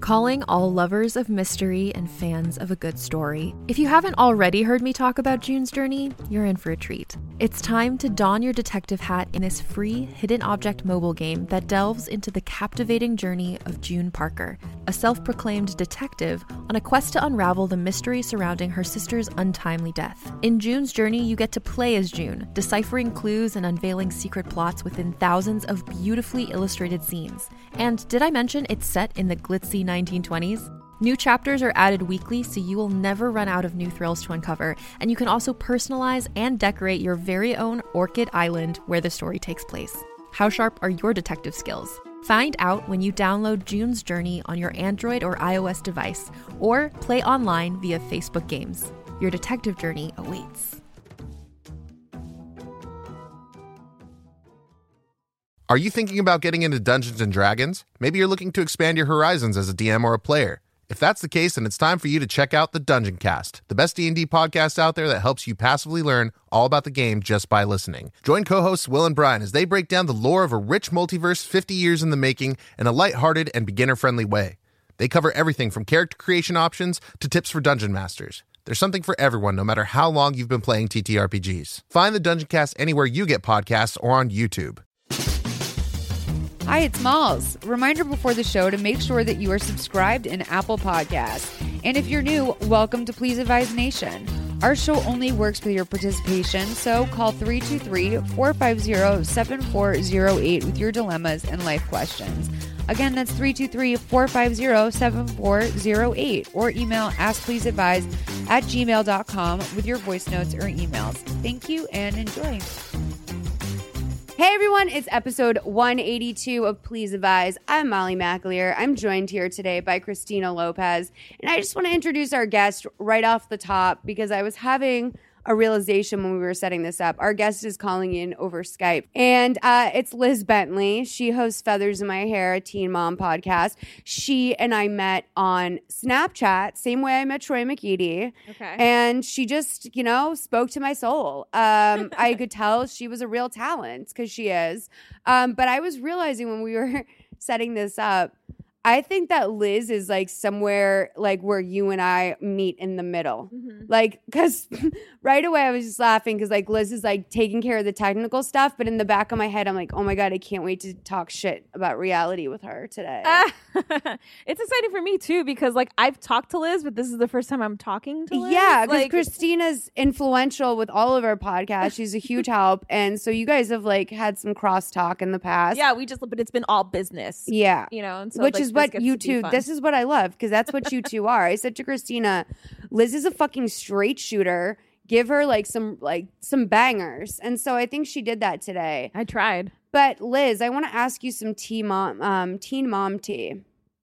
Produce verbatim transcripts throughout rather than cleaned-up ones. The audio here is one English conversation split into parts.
Calling all lovers of mystery and fans of a good story. If you haven't already heard me talk about June's Journey, you're in for a treat. It's time to don your detective hat in this free hidden object mobile game that delves into the captivating journey of June Parker, a self-proclaimed detective on a quest to unravel the mystery surrounding her sister's untimely death. In June's Journey, you get to play as June, deciphering clues and unveiling secret plots within thousands of beautifully illustrated scenes. And did I mention it's set in the glitzy nineteen twenties? New chapters are added weekly, so you will never run out of new thrills to uncover, and you can also personalize and decorate your very own Orchid Island where the story takes place. How sharp are your detective skills? Find out when you download June's Journey on your Android or iOS device, or play online via Facebook Games. Your detective journey awaits. Are you thinking about getting into Dungeons and Dragons? Maybe you're looking to expand your horizons as a D M or a player. If that's the case, then it's time for you to check out the Dungeon Cast, the best D and D podcast out there that helps you passively learn all about the game just by listening. Join co-hosts Will and Brian as they break down the lore of a rich multiverse fifty years in the making in a lighthearted and beginner-friendly way. They cover everything from character creation options to tips for dungeon masters. There's something for everyone, no matter how long you've been playing T T R P Gs. Find the Dungeon Cast anywhere you get podcasts or on YouTube. Hi, it's Malls. Reminder before the show to make sure that you are subscribed in Apple Podcasts. And if you're new, welcome to Please Advise Nation. Our show only works with your participation, so call three two three, four five zero, seven four zero eight with your dilemmas and life questions. Again, that's three two three, four five zero, seven four zero eight, or email askpleaseadvise at gmail dot com with your voice notes or emails. Thank you and enjoy. Hey everyone, it's episode one eighty-two of Please Advise. I'm Molly McAleer. I'm joined here today by Christina Lopez. And I just want to introduce our guest right off the top because I was having a realization when we were setting this up. Our guest is calling in over Skype. And uh, it's Liz Bentley. She hosts Feathers in My Hair, a teen mom podcast. She and I met on Snapchat, same way I met Troy McEady. Okay. And she just, you know, spoke to my soul. Um, I could tell she was a real talent because she is. Um, but I was realizing when we were setting this up, I think that Liz is like somewhere like where you and I meet in the middle. Mm-hmm. Like, because right away I was just laughing because like Liz is like taking care of the technical stuff. But in the back of my head, I'm like, oh my God, I can't wait to talk shit about reality with her today. Uh, it's exciting for me too because like I've talked to Liz, but this is the first time I'm talking to Liz. Yeah, because like, Christina's influential with all of our podcasts. She's a huge help. And so you guys have like had some crosstalk in the past. Yeah, we just, but it's been all business. Yeah. You know, and so Which like, is what you two, this is what I love because that's what you two are. I said to Christina, Liz is a fucking straight shooter. Give her like some like some bangers. And so I think she did that today. I tried. But Liz, I want to ask you some teen mom, um, teen mom tea.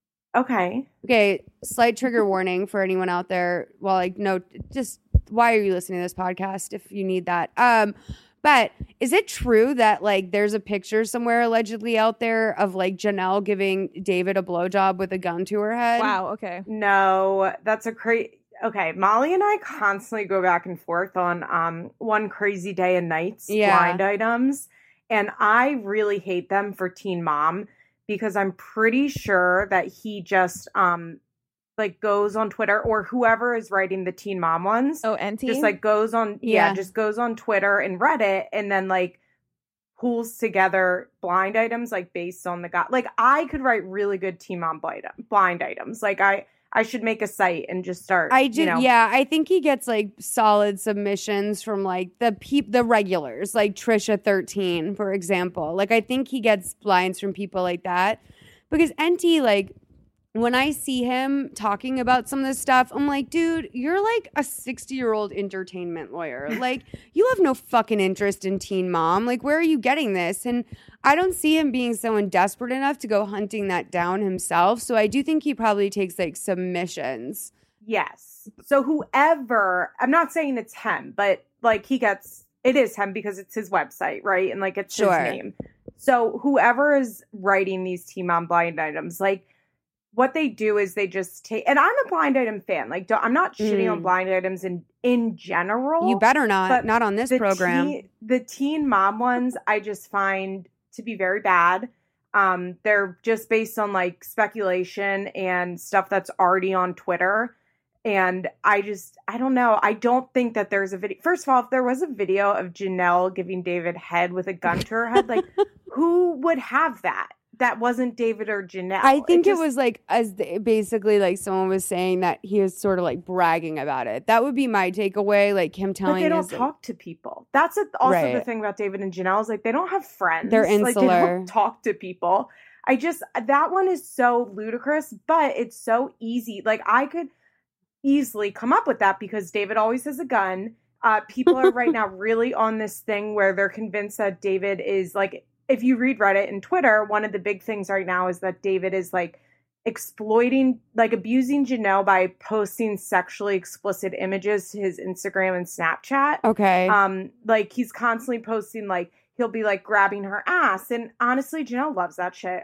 Okay. Okay. Slight trigger warning for anyone out there. Well, like, no, just why are you listening to this podcast if you need that? Um, But is it true that like there's a picture somewhere allegedly out there of like Janelle giving David a blowjob with a gun to her head? Wow. Okay. No, that's a crazy. Okay, Molly and I constantly go back and forth on um One Crazy Day and Night's Yeah. blind items, and I really hate them for Teen Mom because I'm pretty sure that he just um like goes on Twitter or whoever is writing the Teen Mom ones. Oh, and just like goes on yeah. yeah just goes on Twitter and Reddit and then like pulls together blind items like based on the guy. Like I could write really good Teen Mom blind blind items. Like I I should make a site and just start. I do, you know. yeah. I think he gets like solid submissions from like the peop, the regulars, like Trisha thirteen, for example. Like I think he gets blinds from people like that because N T like. When I see him talking about some of this stuff, I'm like, dude, you're like a sixty-year-old entertainment lawyer. Like, you have no fucking interest in Teen Mom. Like, where are you getting this? And I don't see him being someone desperate enough to go hunting that down himself. So I do think he probably takes, like, submissions. Yes. So whoever, I'm not saying it's him, but, like, he gets, it is him because it's his website, right? And, like, it's sure. his name. So whoever is writing these Teen Mom blind items, like, what they do is they just take, and I'm a blind item fan. Like, don't, I'm not shitting Mm. on blind items in in general. You better not. but Not on this the program. Teen, the Teen Mom ones, I just find to be very bad. Um, they're just based on like speculation and stuff that's already on Twitter. And I just, I don't know. I don't think that there's a video. First of all, if there was a video of Janelle giving David head with a gun to her head, like who would have that? That wasn't David or Janelle. I think it, just, it was like as the, basically like someone was saying that he was sort of like bragging about it. That would be my takeaway. Like him telling. But they don't his, talk like, to people. That's a, also right. the thing about David and Janelle is like they don't have friends. They're Like, insular. they don't talk to people. I just that one is so ludicrous, but it's so easy. Like I could easily come up with that because David always has a gun. Uh, people are right now really on this thing where they're convinced that David is like. If you read Reddit and Twitter, one of the big things right now is that David is like exploiting, like abusing Janelle by posting sexually explicit images to his Instagram and Snapchat. Okay. Um, like he's constantly posting, like he'll be like grabbing her ass. And honestly, Janelle loves that shit.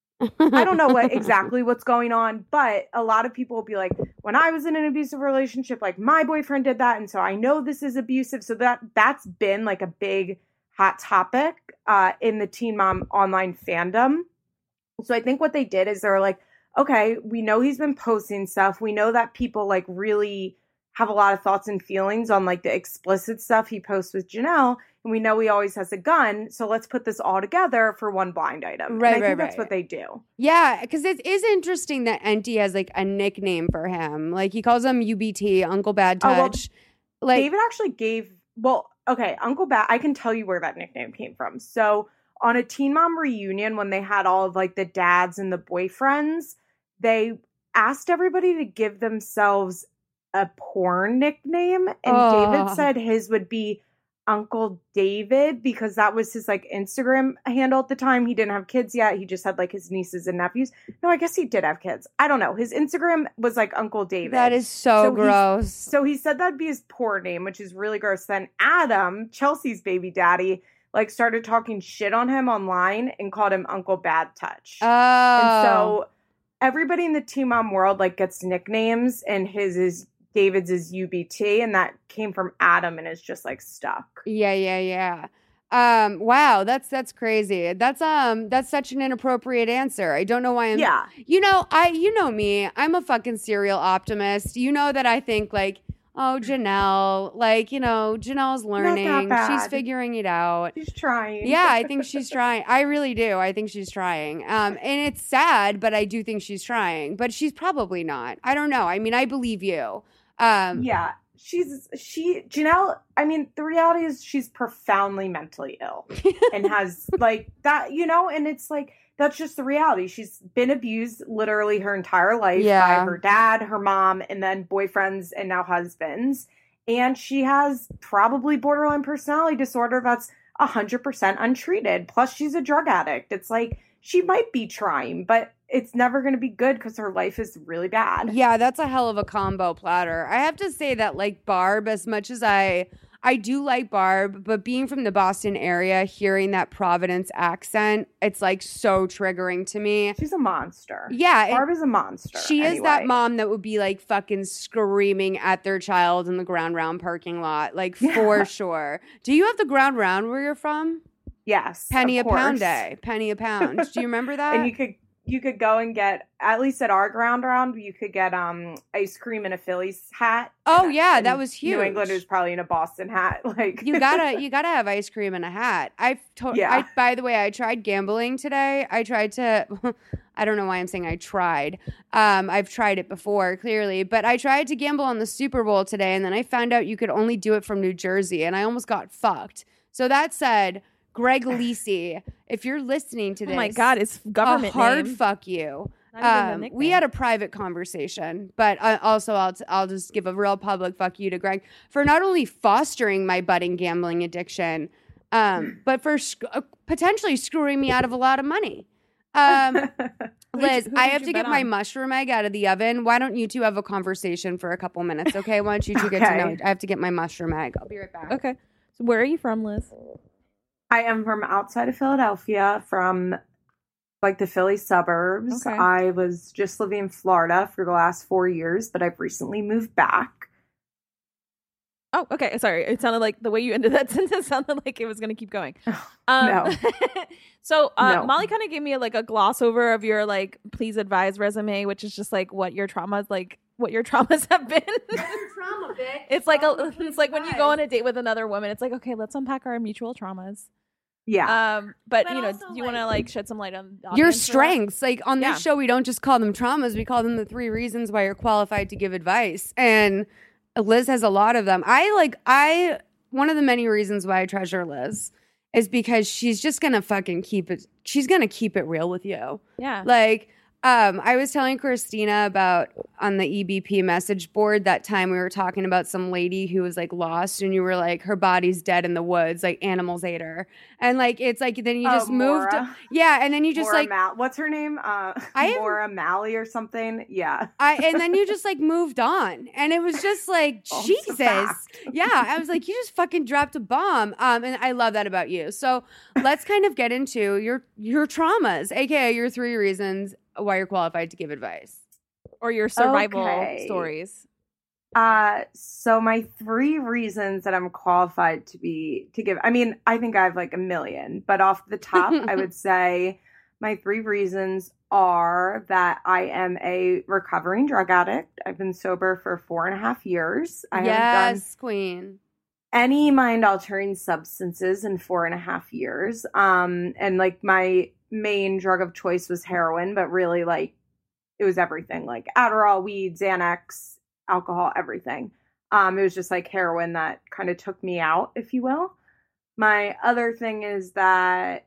I don't know what exactly what's going on, but a lot of people will be like, when I was in an abusive relationship, like my boyfriend did that. And so I know this is abusive. So that that's been like a big hot topic uh, in the Teen Mom online fandom. So I think what they did is they were like, okay, we know he's been posting stuff. We know that people like really have a lot of thoughts and feelings on like the explicit stuff he posts with Janelle. And we know he always has a gun. So let's put this all together for one blind item. Right, and I right, think that's right. what they do. Yeah, because it is interesting that Enty has like a nickname for him. Like he calls him U B T, Uncle Bad Oh, well, Touch. like David actually gave, well, okay, Uncle Bad, I can tell you where that nickname came from. So on a Teen Mom reunion, when they had all of like the dads and the boyfriends, they asked everybody to give themselves a porn nickname. And Oh. David said his would be Uncle David because that was his like Instagram handle at the time. He didn't have kids yet. He just had like his nieces and nephews. No, I guess he did have kids. I don't know. His Instagram was like Uncle David. that is so, So he's- gross. So he said that'd be his poor name, which is really gross. Then Adam, Chelsea's baby daddy, like started talking shit on him online and called him Uncle Bad Touch. Oh. And so everybody in the Teen Mom world like gets nicknames, and his is David's is U B T, and that came from Adam and is just like stuck. Yeah, yeah, yeah. Um, wow, that's that's crazy. That's um that's such an inappropriate answer. I don't know why I'm Yeah. You know, I you know me. I'm a fucking serial optimist. You know that I think like, oh, Janelle, like, you know, Janelle's learning. She's bad. figuring it out. He's trying. Yeah, I think she's trying. I really do. I think she's trying. Um, and it's sad, but I do think she's trying. But she's probably not. I don't know. I mean, I believe you. Um, Yeah. She's she Janelle, I mean, the reality is she's profoundly mentally ill and has like that, you know, and it's like that's just the reality. She's been abused literally her entire life Yeah. by her dad, her mom, and then boyfriends and now husbands. And she has probably borderline personality disorder that's one hundred percent untreated. Plus she's a drug addict. It's like she might be trying, but it's never going to be good because her life is really bad. Yeah, that's a hell of a combo platter. I have to say that like Barb, as much as I I do like Barb, but being from the Boston area, hearing that Providence accent, it's like so triggering to me. She's a monster. Yeah, it- Barb is a monster. She is that anyway. mom that would be like fucking screaming at their child in the Ground Round parking lot, like for Yeah. sure. Do you have the Ground Round where you're from? Yes. Penny a of course. pound day. Penny a pound. Do you remember that? And you could you could go and get, at least at our ground round, you could get um ice cream in a Phillies hat. Oh, And- yeah, and that was huge. New England is probably in a Boston hat. Like you gotta you gotta have ice cream and a hat. I've to- Yeah. I by the way, I tried gambling today. I tried to I don't know why I'm saying I tried. Um, I've tried it before, clearly, but I tried to gamble on the Super Bowl today, and then I found out you could only do it from New Jersey, and I almost got fucked. So that said, Greg Lisi, if you're listening to this, Oh my God, it's government a hard name. fuck you. Not even the Um, we nickname. had a private conversation, but uh, also I'll t- I'll just give a real public fuck you to Greg for not only fostering my budding gambling addiction, um, but for sc- uh, potentially screwing me out of a lot of money. Um, Liz, who I did have you to get bet my on? mushroom egg out of the oven. Why don't you two have a conversation for a couple minutes, okay? Why don't you two get to know? Okay. I have to get my mushroom egg. I'll be right back. Okay. So where are you from, Liz? I am from outside of Philadelphia, from like the Philly suburbs. Okay. I was just living in Florida for the last four years, but I've recently moved back. Oh, okay. Sorry. It sounded like the way you ended that sentence sounded like it was going to keep going. Um, no. so uh, No. Molly kind of gave me like a gloss over of your like please advise resume, which is just like what your traumas like what your traumas have been. Trauma, bitch. It's like a it's like when you go on a date with another woman, it's like, okay, let's unpack our mutual traumas. Yeah. Um, but, But you know, also, do you want to like, like shed some light on the Your audience for that? strengths. Like on this Yeah. show, we don't just call them traumas, we call them the three reasons why you're qualified to give advice. And Liz has a lot of them. I like, I, one of the many reasons why I treasure Liz is because she's just gonna fucking keep it, she's gonna keep it real with you. Yeah. Like, um, I was telling Christina about on the E B P message board that time we were talking about some lady who was like lost, and you were like, her body's dead in the woods, like animals ate her, and like it's like then you Oh, just moved, Maura. yeah, and then you just Maura like Mal- what's her name? Uh, I have- Maura Malley or something. Yeah. I and then you just like moved on, and it was just like Oh, it's a Jesus, fact. yeah. I was like, you just fucking dropped a bomb, um, and I love that about you. So let's kind of get into your your traumas, aka your three reasons why you're qualified to give advice. Or your survival Okay. stories. Uh, so my three reasons that I'm qualified to be to give. I mean, I think I have like a million, but off the top, I would say my three reasons are that I am a recovering drug addict. I've been sober for four and a half years. I haven't done Yes, queen. any mind altering substances in four and a half years. Um, and like my main drug of choice was heroin, but really like it was everything, like Adderall, weed, Xanax, alcohol, everything. Um, it was just like heroin that kind of took me out, if you will. My other thing is that,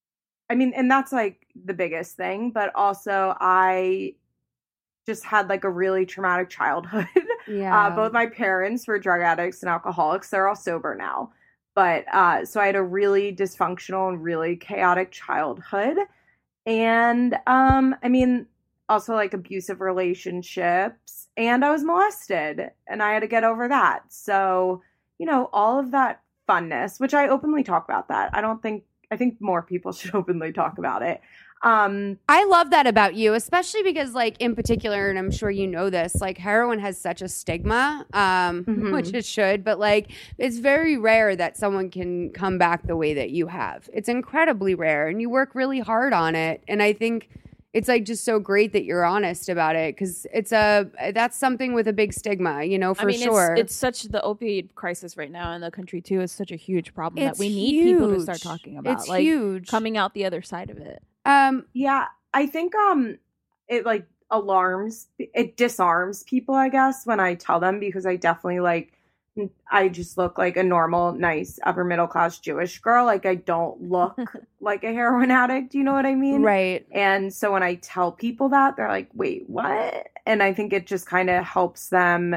I mean, and that's like the biggest thing, but also I just had like a really traumatic childhood. Yeah. Uh, both my parents were drug addicts and alcoholics. They're all sober now. But uh, so I had a really dysfunctional and really chaotic childhood. And um, I mean, also like abusive relationships. And I was molested and I had to get over that. So, you know, all of that funness, which I openly talk about that. I don't think, I think more people should openly talk about it. Um, I love that about you, especially because, like, in particular, and I'm sure you know this, like, heroin has such a stigma, um, Mhm. which it should, but, like, it's very rare that someone can come back the way that you have. It's incredibly rare, and you work really hard on it. And I think it's, like, just so great that you're honest about it, because it's a, that's something with a big stigma, you know, for I mean, sure. it's, it's such the opioid crisis right now in the country too is such a huge problem It's that we need people to start huge. talking about. It's like huge. coming out the other side of it. Um, Yeah, I think um it like alarms it disarms people, I guess, when I tell them, because I definitely like I just look like a normal, nice, upper middle class Jewish girl. Like I don't look like a heroin addict, you know what I mean? right. And so when I tell people that, they're like, "Wait, what?" And I think it just kind of helps them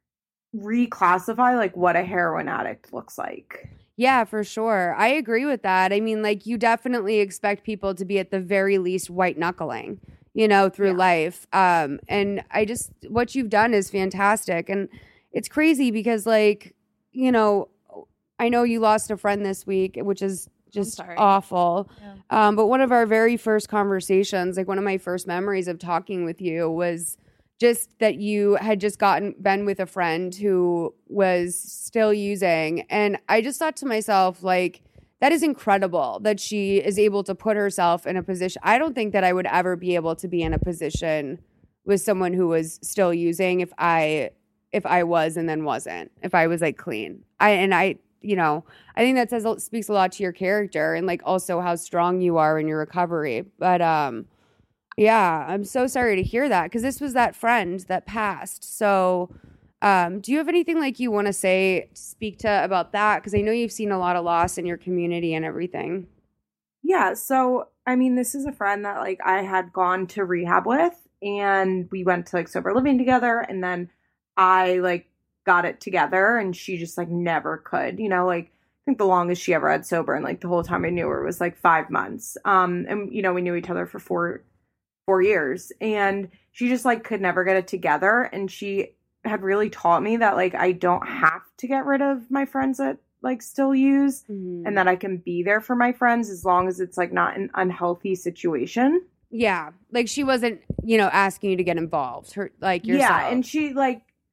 reclassify like what a heroin addict looks like. Yeah, for sure. I agree with that. I mean, like, you definitely expect people to be at the very least white knuckling, you know, through Yeah. life. Um, and I just, what you've done is fantastic. And it's crazy because, like, you know, I know you lost a friend this week, which is just sorry. awful. Yeah. Um, but one of our very first conversations, like one of my first memories of talking with you was just that you had just gotten been with a friend who was still using. And I just thought to myself, like, that is incredible that she is able to put herself in a position. I don't think that I would ever be able to be in a position with someone who was still using if I if I was and then wasn't, if I was like clean. I and I, you know, I think that says speaks a lot to your character and like also how strong you are in your recovery. But um yeah, I'm so sorry to hear that, because this was that friend that passed. So um, do you have anything like you want to say, speak to about that? Because I know you've seen a lot of loss in your community and everything. Yeah, so I mean, this is a friend that like I had gone to rehab with, and we went to like sober living together, and then I like got it together, and she just like never could, you know, like I think the longest she ever had sober, and like the whole time I knew her was like five months. Um, and you know, we knew each other for four four years, and she just like could never get it together. And she had really taught me that like I don't have to get rid of my friends that like still use, Mm-hmm. and that I can be there for my friends as long as it's like not an unhealthy situation. Yeah, like she wasn't, you know, asking you to get involved. Her like yourself. Yeah, and she like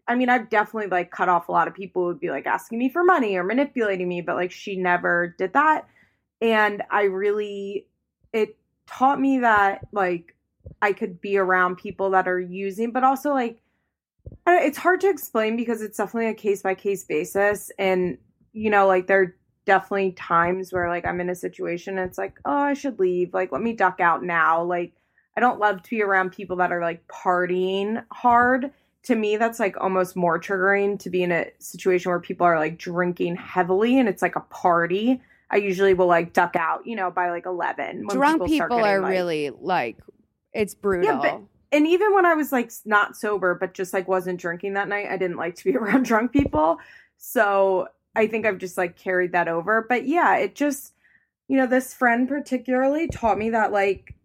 I mean, I've definitely like cut off a lot of people who would be like asking me for money or manipulating me, but like she never did that. And I really, it taught me that like I could be around people that are using, but also like, it's hard to explain because it's definitely a case by case basis. And, you know, like there are definitely times where like I'm in a situation and it's like, oh, I should leave. Like, let me duck out now. Like, I don't love to be around people that are like partying hard. To me, that's like almost more triggering to be in a situation where people are like drinking heavily and it's like a party. I usually will like duck out, you know, by like eleven. When Drunk people, people, start getting, are like, really like, it's brutal. Yeah, but, and even when I was like not sober, but just like wasn't drinking that night, I didn't like to be around drunk people. So I think I've just like carried that over. But yeah, it just, you know, this friend particularly taught me that like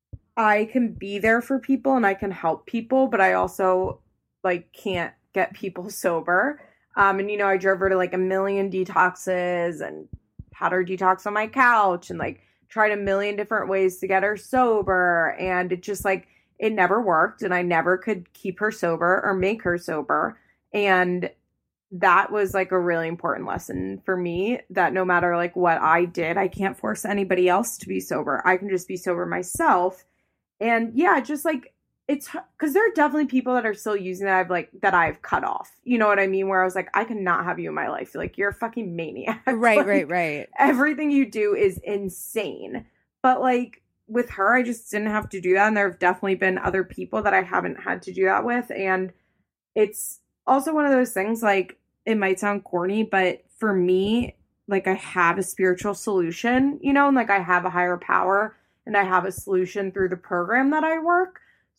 I can be there for people and I can help people, but I also like can't get people sober. Um, and, you know, I drove her to like a million detoxes and had her detox on my couch and like tried a million different ways to get her sober. And it just like, it never worked. And I never could keep her sober or make her sober. And that was like a really important lesson for me, that no matter like what I did, I can't force anybody else to be sober. I can just be sober myself. And yeah, just like, it's because there are definitely people that are still using that I've like that I've cut off. You know what I mean? Where I was like, I cannot have you in my life. Like, you're a fucking maniac. Right, like, right, right. Everything you do is insane. But like with her, I just didn't have to do that. And there have definitely been other people that I haven't had to do that with. And it's also one of those things, like, it might sound corny, but for me, like, I have a spiritual solution, you know, and like I have a higher power and I have a solution through the program that I work.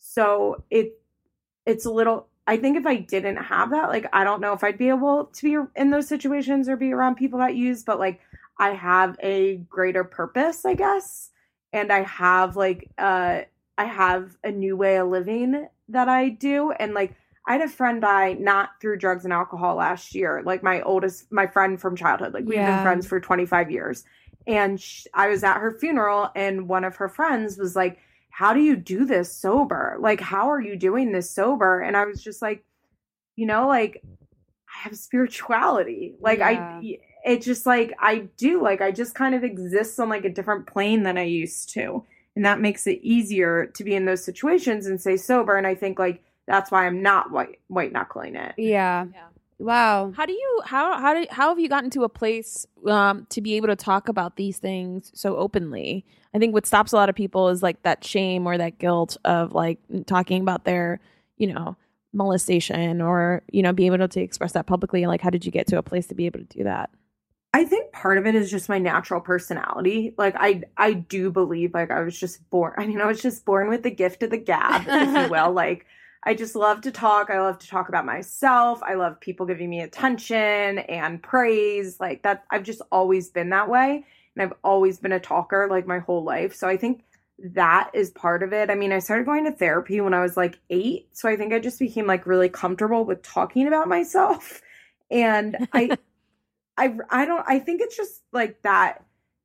So it it's a little, I think if I didn't have that, like, I don't know if I'd be able to be in those situations or be around people that use, but like, I have a greater purpose, I guess. And I have like, uh, I have a new way of living that I do. And like, I had a friend die not through drugs and alcohol last year. Like my oldest, my friend from childhood, like we've Yeah. been friends for twenty-five years. And she, I was at her funeral and one of her friends was like, how do you do this sober? Like, how are you doing this sober? And I was just like, you know, like, I have spirituality. Like, Yeah. I, it just like, I do, like, I just kind of exist on like a different plane than I used to. And that makes it easier to be in those situations and stay sober. And I think like, that's why I'm not white, white knuckling it. Yeah. Yeah. Wow. How do you how how do how have you gotten to a place um, to be able to talk about these things so openly? I think what stops a lot of people is like that shame or that guilt of like talking about their, you know, molestation or, you know, being able to express that publicly. Like, how did you get to a place to be able to do that? I think part of it is just my natural personality. Like, I I do believe like I was just born. I mean, I was just born with the gift of the gab, if you will. Like, I just love to talk. I love to talk about myself. I love people giving me attention and praise. Like that, I've just always been that way. And I've always been a talker like my whole life. So I think that is part of it. I mean, I started going to therapy when I was like eight. So I think I just became like really comfortable with talking about myself. And I, I, I don't, I think it's just like that.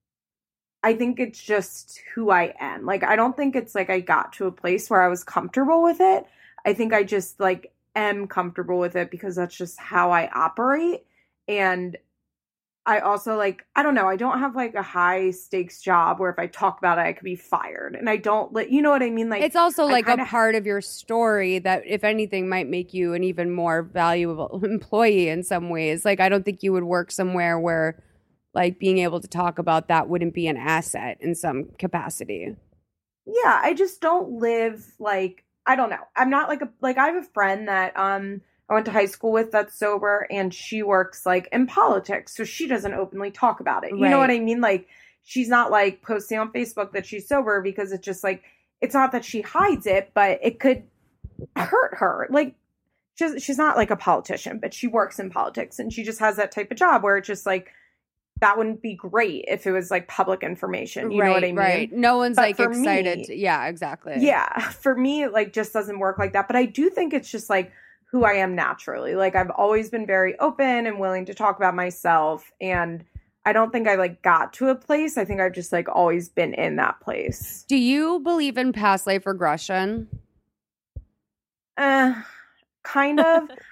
I think it's just who I am. Like, I don't think it's like I got to a place where I was comfortable with it. I think I just like am comfortable with it because that's just how I operate. And I also like, I don't know, I don't have like a high stakes job where if I talk about it, I could be fired. And I don't let, you know what I mean? Like, It's also I like a kinda- part of your story that, if anything, might make you an even more valuable employee in some ways. Like, I don't think you would work somewhere where like being able to talk about that wouldn't be an asset in some capacity. Yeah, I just don't live like, I don't know. I'm not like a, like I have a friend that um I went to high school with that's sober and she works like in politics. So she doesn't openly talk about it. You know Right. what I mean? Like, she's not like posting on Facebook that she's sober because it's just like, it's not that she hides it, but it could hurt her. Like, she's, she's not like a politician, but she works in politics and she just has that type of job where it's just like, that wouldn't be great if it was like public information. You right, know what I mean? Right. No one's But like for excited. me- to- yeah, exactly. Yeah, for me, it like just doesn't work like that. But I do think it's just like who I am naturally. Like, I've always been very open and willing to talk about myself. And I don't think I like got to a place. I think I've just like always been in that place. Do you believe in past life regression? Uh, kind of.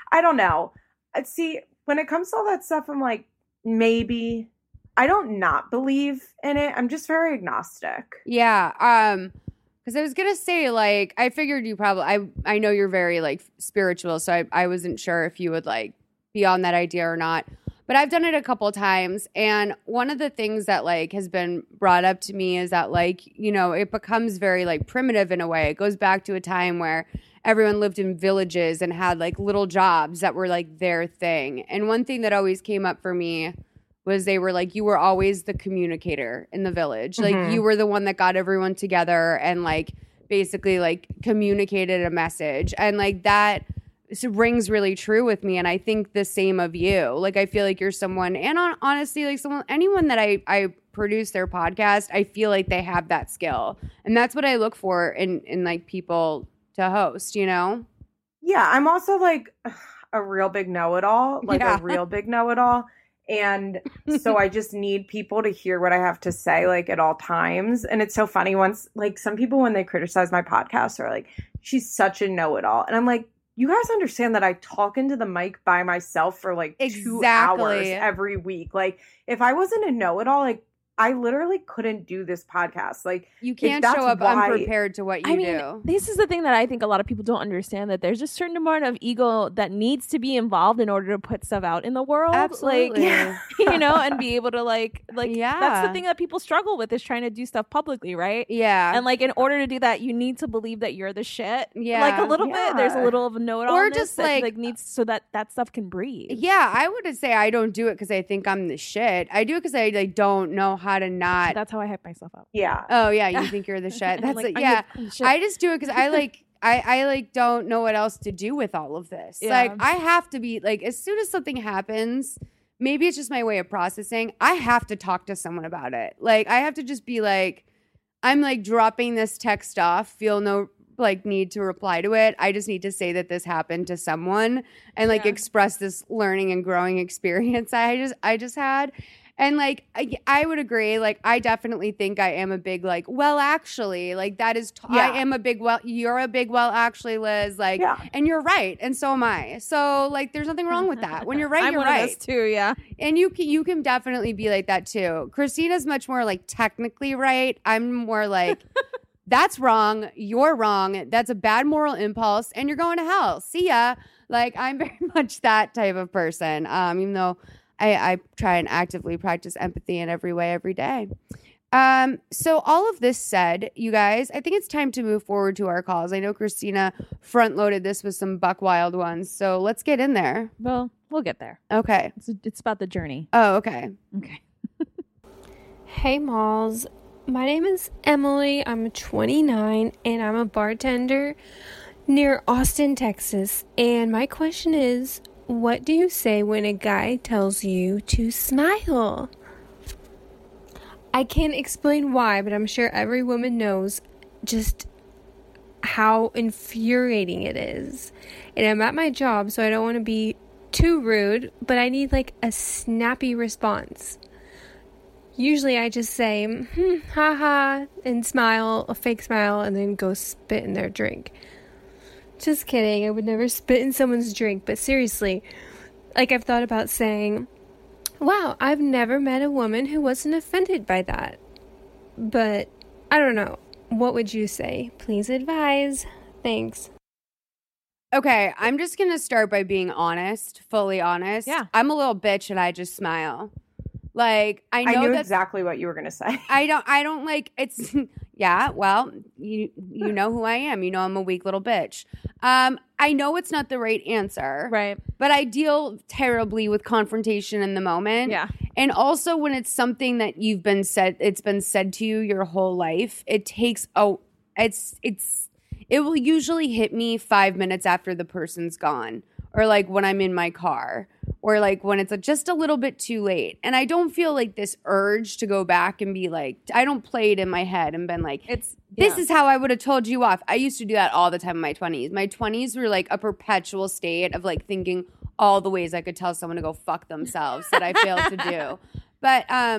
I don't know. Uh, See, when it comes to all that stuff, I'm like, maybe. I don't not believe in it. I'm just very agnostic. Yeah. Um, because I was gonna say, like, I figured you probably I I know you're very like spiritual, so I, I wasn't sure if you would like be on that idea or not. But I've done it a couple times, and one of the things that like has been brought up to me is that like, you know, it becomes very like primitive in a way. It goes back to a time where everyone lived in villages and had like little jobs that were like their thing. And one thing that always came up for me was they were like, you were always the communicator in the village. Like Mhm. you were the one that got everyone together and like basically like communicated a message. And like that s- rings really true with me. And I think the same of you. Like I feel like you're someone, and on, honestly, like someone, anyone that I, I produce their podcast, I feel like they have that skill. And that's what I look for in, in like people to host, you know? Yeah, I'm also like a real big know-it-all, like Yeah. a real big know-it-all. And so I just need people to hear what I have to say, like at all times. And it's so funny once, like some people, when they criticize my podcast are like, she's such a know-it-all. And I'm like, you guys understand that I talk into the mic by myself for like two hours Exactly. every week. Like if I wasn't a know-it-all, like I literally couldn't do this podcast. Like You can't that's show up why- unprepared to what you I mean, do. this is the thing that I think a lot of people don't understand, that there's a certain amount of ego that needs to be involved in order to put stuff out in the world. Absolutely. Like, you know, and be able to like, like, Yeah. that's the thing that people struggle with, is trying to do stuff publicly, right? Yeah. And like, in order to do that, you need to believe that you're the shit. Yeah. Like a little bit. There's a Yeah. little of a know-it-all. Or just, like- like needs, so that that stuff can breathe. Yeah, I would say I don't do it because I think I'm the shit. I do it because I like don't know how to not. That's how I hype myself up. Yeah. Oh yeah, you think you're the shit. I'm That's like, it. I'm Yeah, the- I'm the shit. I just do it because I like I I like don't know what else to do with all of this. Yeah. Like I have to be like as soon as something happens, maybe it's just my way of processing. I have to talk to someone about it. Like I have to just be like, I'm like dropping this text off. Feel no like need to reply to it. I just need to say that this happened to someone and like Yeah. express this learning and growing experience I just I just had. And like I, I would agree, like I definitely think I am a big like well actually like that is t- Yeah. I am a big well you're a big well actually Liz like Yeah. and you're right and so am I. So like there's nothing wrong with that. When you're right, I'm you're one right. of those too, yeah. And you can you can definitely be like that too. Christina's much more like technically right. I'm more like that's wrong, you're wrong, that's a bad moral impulse, and you're going to hell. See ya. Like I'm very much that type of person. Um, even though I, I try and actively practice empathy in every way every day. Um, so all of this said, you guys, I think it's time to move forward to our calls. I know Christina front loaded this with some buck wild ones, so let's get in there. Well, we'll get there. Okay. It's, it's about the journey. Oh, okay. Okay. Hey Malls, my name is Emily. I'm twenty-nine and I'm a bartender near Austin, Texas. And my question is, what do you say when a guy tells you to smile? I can't explain why, but I'm sure every woman knows just how infuriating it is. And I'm at my job, so I don't want to be too rude, but I need like a snappy response. Usually I just say, hmm, haha, and smile, a fake smile, and then go spit in their drink. Just kidding, I would never spit in someone's drink, but seriously, like I've thought about saying, wow, I've never met a woman who wasn't offended by that. But, I don't know, what would you say? Please advise. Thanks. Okay, I'm just going to start by being honest, fully honest. Yeah. I'm a little bitch and I just smile. Like, I know I knew that's exactly what you were gonna say. I don't I don't like it's yeah, well, you you know who I am. You know I'm a weak little bitch. Um I know it's not the right answer. Right. But I deal terribly with confrontation in the moment. Yeah. And also when it's something that you've been said it's been said to you your whole life, it takes oh it's it's it will usually hit me five minutes after the person's gone. Or like when I'm in my car. Or like when it's a, just a little bit too late. And I don't feel like this urge to go back and be like, I don't play it in my head and been like, It's this yeah. is how I would have told you off. I used to do that all the time in my twenties. My twenties were like a perpetual state of like thinking all the ways I could tell someone to go fuck themselves that I failed to do. But um,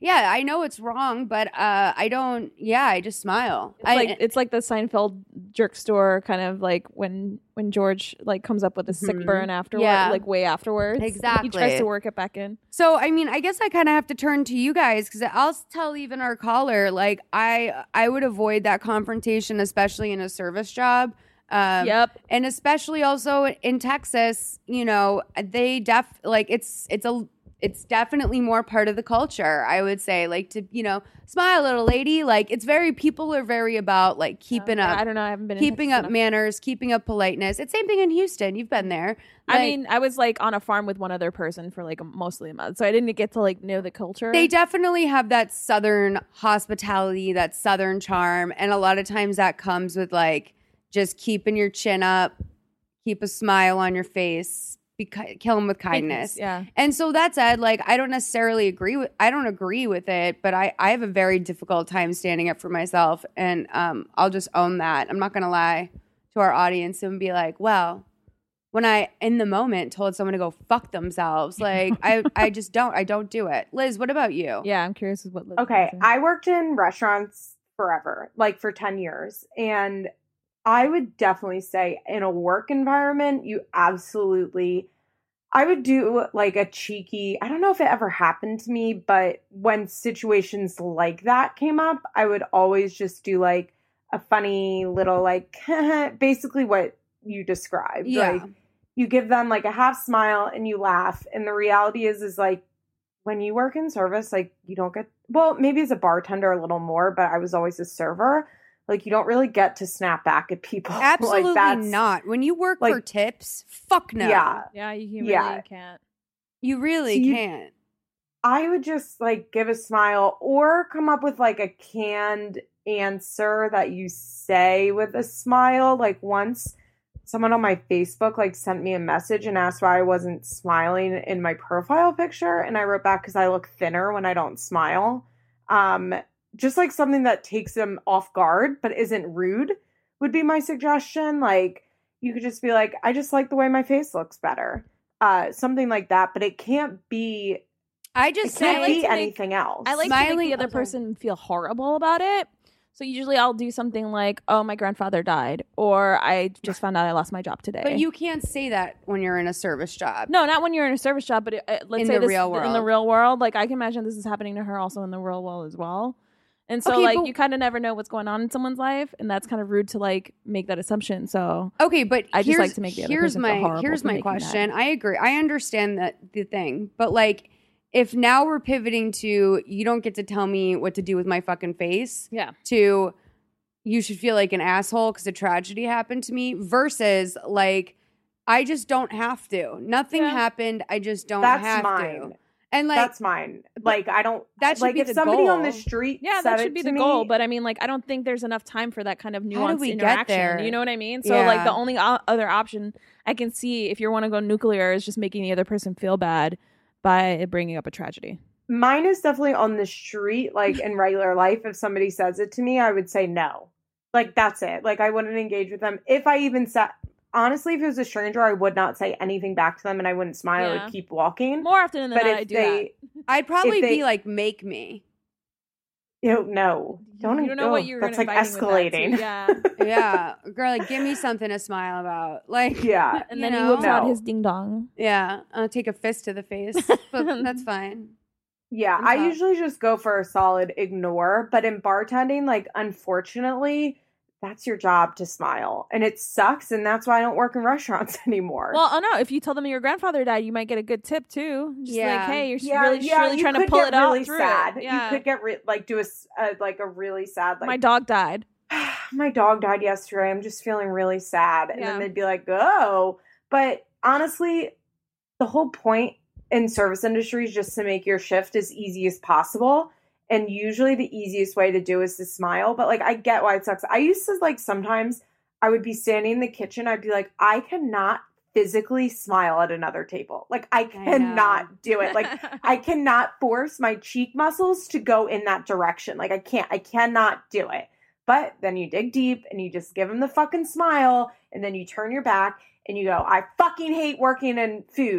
Yeah, I know it's wrong, but uh, I don't. Yeah, I just smile. It's I, like it's like the Seinfeld jerk store kind of like when when George like comes up with a sick Mhm. burn afterward, Yeah. like way afterwards. Exactly. He tries to work it back in. So, I mean, I guess I kind of have to turn to you guys because I'll tell even our caller, like, I I would avoid that confrontation, especially in a service job. Um, Yep. And especially also in Texas, you know, they def like it's it's a it's definitely more part of the culture. I would say, like, to you know, smile, little lady. Like, it's very people are very about like keeping Yeah, up. I don't know. I haven't been in keeping Texas up enough. manners, keeping up politeness. It's same thing in Houston. You've been there. I Like, mean, I was like on a farm with one other person for like a, mostly a month, so I didn't get to like know the culture. they definitely have that southern hospitality, that southern charm, and a lot of times that comes with like just keeping your chin up, keep a smile on your face, be ki- kill them with kindness. Yeah. And so that said, like I don't necessarily agree with I don't agree with it, but I I have a very difficult time standing up for myself, and um I'll just own that. I'm not gonna lie to our audience and be like, well, when I in the moment told someone to go fuck themselves, like I I just don't I don't do it. Liz, what about you? Yeah, I'm curious what. Liz Okay, would say. I worked in restaurants forever, like for ten years. And I would definitely say in a work environment, you absolutely, I would do like a cheeky, I don't know if it ever happened to me, but when situations like that came up, I would always just do like a funny little, like, basically what you described. Yeah. Like, you give them like a half smile and you laugh. And the reality is, is like, when you work in service, like you don't get, well, maybe as a bartender a little more, but I was always a server. Like you don't really get to snap back at people. Absolutely like, that's, not. When you work like- for tips, fuck no. Yeah. Yeah, you really Yeah. can't. You really So you- can't. I would just like give a smile or come up with like a canned answer that you say with a smile. Like once someone on my Facebook like sent me a message and asked why I wasn't smiling in my profile picture, and I wrote back because I look thinner when I don't smile. Um, just like something that takes them off guard but isn't rude would be my suggestion. Like you could just be like, I just like the way my face looks better. Uh, something like that, but it can't be I it just can't like be to make- anything else. I like to Smiling- make the other okay. person feel horrible about it. So usually I'll do something like, "Oh, my grandfather died," or "I just found out I lost my job today." But you can't say that when you're in a service job. no, not when you're in a service job, but it, uh, let's In say the this, real in the world. real world. Like I can imagine this is happening to her also in the real world as well. And so Okay, like but- you kind of never know what's going on in someone's life, and that's kind of rude to like make that assumption. So Okay, but I just here's, like to make the other here's person feel my horrible here's for my making that. question. I agree. I understand that the thing, but like, if now we're pivoting to you don't get to tell me what to do with my fucking face, yeah, to you should feel like an asshole because a tragedy happened to me, versus like I just don't have to. Nothing Yeah. happened. I just don't That's have mine. to. And like That's mine. Like I don't. that should like be if the somebody on goal. the street. yeah, said that it should be to the me, goal. But I mean, like I don't think there's enough time for that kind of How do nuanced we get interaction. there? You know what I mean? So like Yeah. the only o- other option I can see if you want to go nuclear is just making the other person feel bad by bringing up a tragedy. Mine is definitely on the street, like in regular life. If somebody says it to me, I would say no. Like that's it. Like I wouldn't engage with them. If I even sat, honestly, if it was a stranger, I would not say anything back to them, and I wouldn't smile. I Yeah. would keep walking. More often than But not, if I do they, I'd probably if they- be like, make me. you know, no, that. don't. You don't know what oh, you're That's like inviting with that, escalating. too. Yeah. Yeah, girl, like give me something to smile about. Like, Yeah. And You then he know? whips out No. his ding dong. yeah, I'll take a fist to the face, but that's fine. Yeah, I'm I tough. usually just go for a solid ignore, but in bartending, like, unfortunately, that's your job to smile. And it sucks, and that's why I don't work in restaurants anymore. Well, oh no, if you tell them your grandfather died, you might get a good tip too. Just Yeah. like, hey, you're s- yeah, really, yeah, really you trying to could pull get it out really through sad. it. Yeah. You could get, re- like, do a, s- uh, like, a really sad, like, My dog died. my dog died yesterday. I'm just feeling really sad. And Yeah. then they'd be like, oh. But honestly, the whole point in service industry is just to make your shift as easy as possible. And usually the easiest way to do is to smile. But like, I get why it sucks. I used to like, sometimes I would be standing in the kitchen. I'd be like, I cannot physically smile at another table. Like I know. cannot do it. Like I cannot force my cheek muscles to go in that direction. Like I can't, I cannot do it. But then you dig deep and you just give them the fucking smile, and then you turn your back and you go, I fucking hate working in food.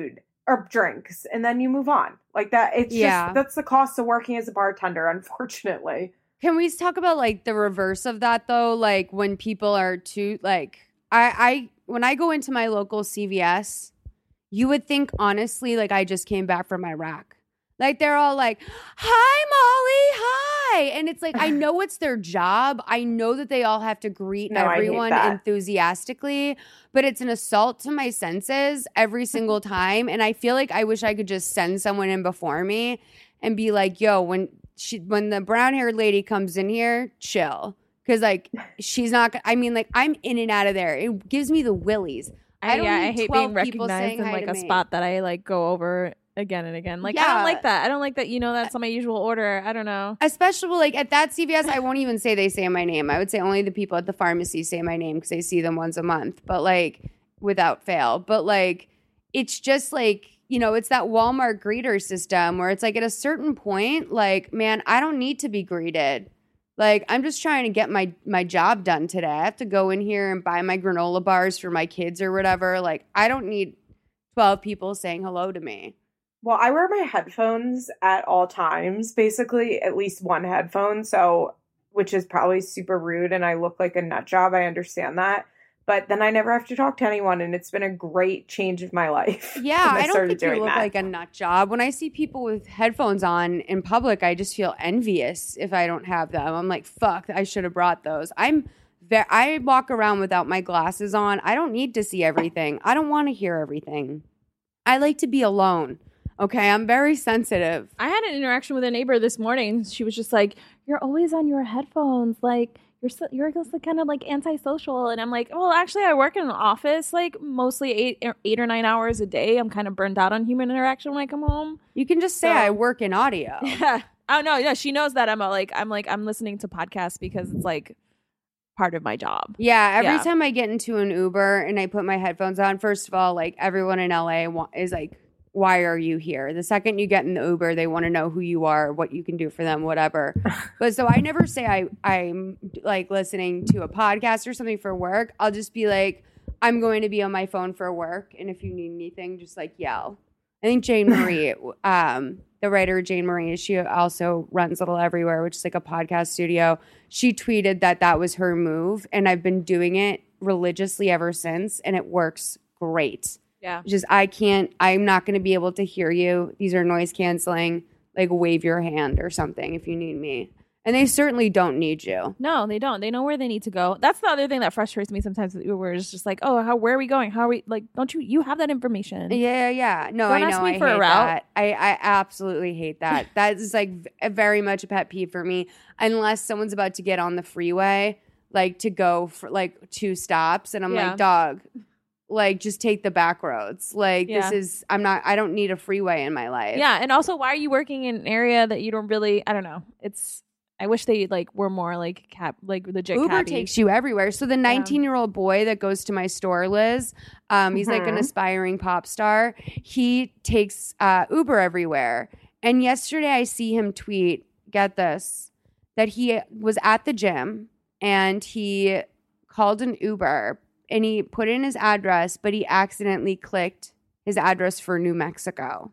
or drinks, and then you move on. Like that, it's Yeah. just, that's the cost of working as a bartender, unfortunately. Can we talk about like the reverse of that though? Like when people are too like I I when I go into my local C V S, you would think honestly like I just came back from Iraq. Like they're all like, "Hi Molly, hi." And it's like I know it's their job. I know that they all have to greet No, I hate everyone that. enthusiastically, but it's an assault to my senses every single time, and I feel like I wish I could just send someone in before me and be like, "Yo, when She when the brown haired lady comes in here, chill, because like she's not. I mean, like I'm in and out of there. It gives me the willies. I don't yeah, need I hate twelve being people recognized saying in hi like to a me. spot that I like go over again and again. Like I Yeah. don't like that. I don't like that. You know, that's on my usual order. I don't know. Especially like at that C V S, I won't even say they say my name. I would say only the people at the pharmacy say my name because I see them once a month. But like without fail. But like it's just like. You know, it's that Walmart greeter system where it's like at a certain point, like, man, I don't need to be greeted. Like, I'm just trying to get my my job done today. I have to go in here and buy my granola bars for my kids or whatever. Like, I don't need twelve people saying hello to me. Well, I wear my headphones at all times, basically at least one headphone, so which is probably super rude and I look like a nut job. I understand that. But then I never have to talk to anyone, and it's been a great change of my life. Yeah, when I don't started think you doing look that. like a nut job. When I see people with headphones on in public, I just feel envious if I don't have them. I'm like, fuck, I should have brought those. I'm ve- I walk around without my glasses on. I don't need to see everything. I don't want to hear everything. I like to be alone. Okay, I'm very sensitive. I had an interaction with a neighbor this morning. She was just like, "You're always on your headphones, like." You're so, you're just kind of like antisocial, and I'm like, well, actually, I work in an office like mostly eight or eight or nine hours a day. I'm kind of burned out on human interaction when I come home. You can just say So- I work in audio. Yeah. Oh no, yeah, she knows that I'm a, like I'm like I'm listening to podcasts because it's like part of my job. Yeah, every Yeah. time I get into an Uber and I put my headphones on, first of all, like everyone in L A wa- is like, why are you here? The second you get in the Uber, they want to know who you are, what you can do for them, whatever. But so I never say I, I'm like listening to a podcast or something for work. I'll just be like, I'm going to be on my phone for work. And if you need anything, just like yell. I think Jane Marie, um, the writer Jane Marie, she also runs Little Everywhere, which is like a podcast studio. She tweeted that that was her move. And I've been doing it religiously ever since. And it works great. Yeah. Just I can't, I'm not going to be able to hear you. These are noise canceling. Like wave your hand or something if you need me. And they certainly don't need you. No, they don't. They know where they need to go. That's the other thing that frustrates me sometimes with Uber is just like, oh, how where are we going? How are we like? Don't you you have that information? Yeah, yeah. No, Don't I ask know. me I for a hate route. that. I, I absolutely hate that. That is like v- very much a pet peeve for me. Unless someone's about to get on the freeway, like to go for like two stops, and I'm Yeah. like, dog. Like, just take the back roads. Like, Yeah. this is, I'm not, I don't need a freeway in my life. Yeah, and also, why are you working in an area that you don't really? I don't know. It's. I wish they like were more like cap, like legit. Uber cabby. takes you everywhere. So the nineteen-year-old boy that goes to my store, Liz, um, he's like an Mhm. aspiring pop star. He takes uh, Uber everywhere. And yesterday I see him tweet, get this, that he was at the gym and he called an Uber and he put in his address, but he accidentally clicked his address for New Mexico.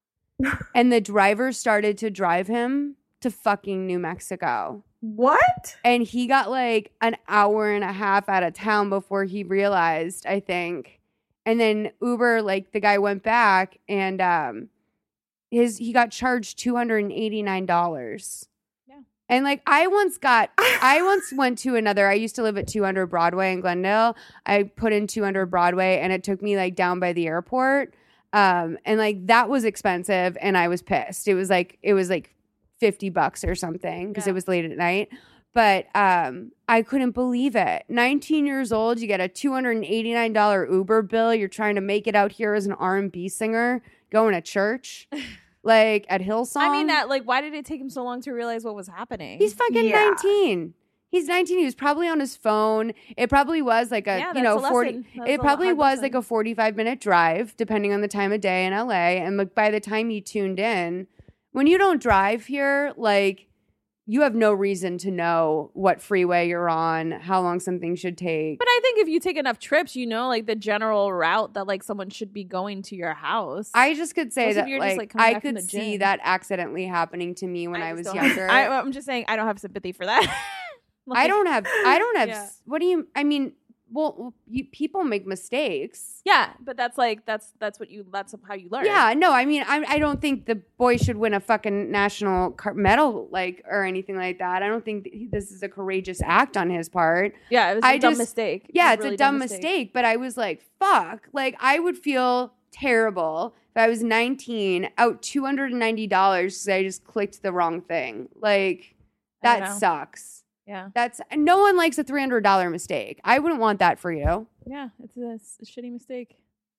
And the driver started to drive him to fucking New Mexico. What? And he got like an hour and a half out of town before he realized, I think. And then Uber, like the guy went back and um his he got charged two hundred eighty-nine dollars. Yeah. And like I once got I once went to another, I used to live at two hundred Broadway in Glendale. I put in two hundred Broadway and it took me like down by the airport. Um and like that was expensive and I was pissed. It was like it was like fifty bucks or something because Yeah. it was late at night. But um, I couldn't believe it. nineteen years old, you get a two hundred eighty-nine dollars Uber bill. You're trying to make it out here as an R and B singer, going to church, like at Hillsong. I mean, that like, why did it take him so long to realize what was happening? He's fucking Yeah. nineteen. He's nineteen. He was probably on his phone. It probably was like a, Yeah, you know, that's a forty. lesson. That's It a probably hard was lesson. like a forty-five minute drive, depending on the time of day in L A. And like by the time he tuned in, when you don't drive here, like you have no reason to know what freeway you're on, how long something should take. But I think if you take enough trips, you know, like the general route that like someone should be going to your house. I just could say Most of that you are like, just, like, coming I back from could the see gym. that accidentally happening to me when I, I was just don't have- younger. I, I'm just saying I don't have sympathy for that. Like, I don't have. I don't have. Yeah. What do you? I mean, well, you, people make mistakes. Yeah, but that's like that's that's what you that's how you learn. Yeah, no, I mean, I, I don't think the boy should win a fucking national car- medal, like, or anything like that. I don't think that he, this is a courageous act on his part. yeah, it was a I dumb just- mistake. Yeah, It was it's really a dumb mistake. But I was like, fuck. Like, I would feel terrible if I was nineteen, out two hundred ninety dollars because I just clicked the wrong thing. Like, I that know. sucks. Yeah, That's no one likes a three hundred dollars mistake. I wouldn't want that for you. yeah, it's a, it's a shitty mistake.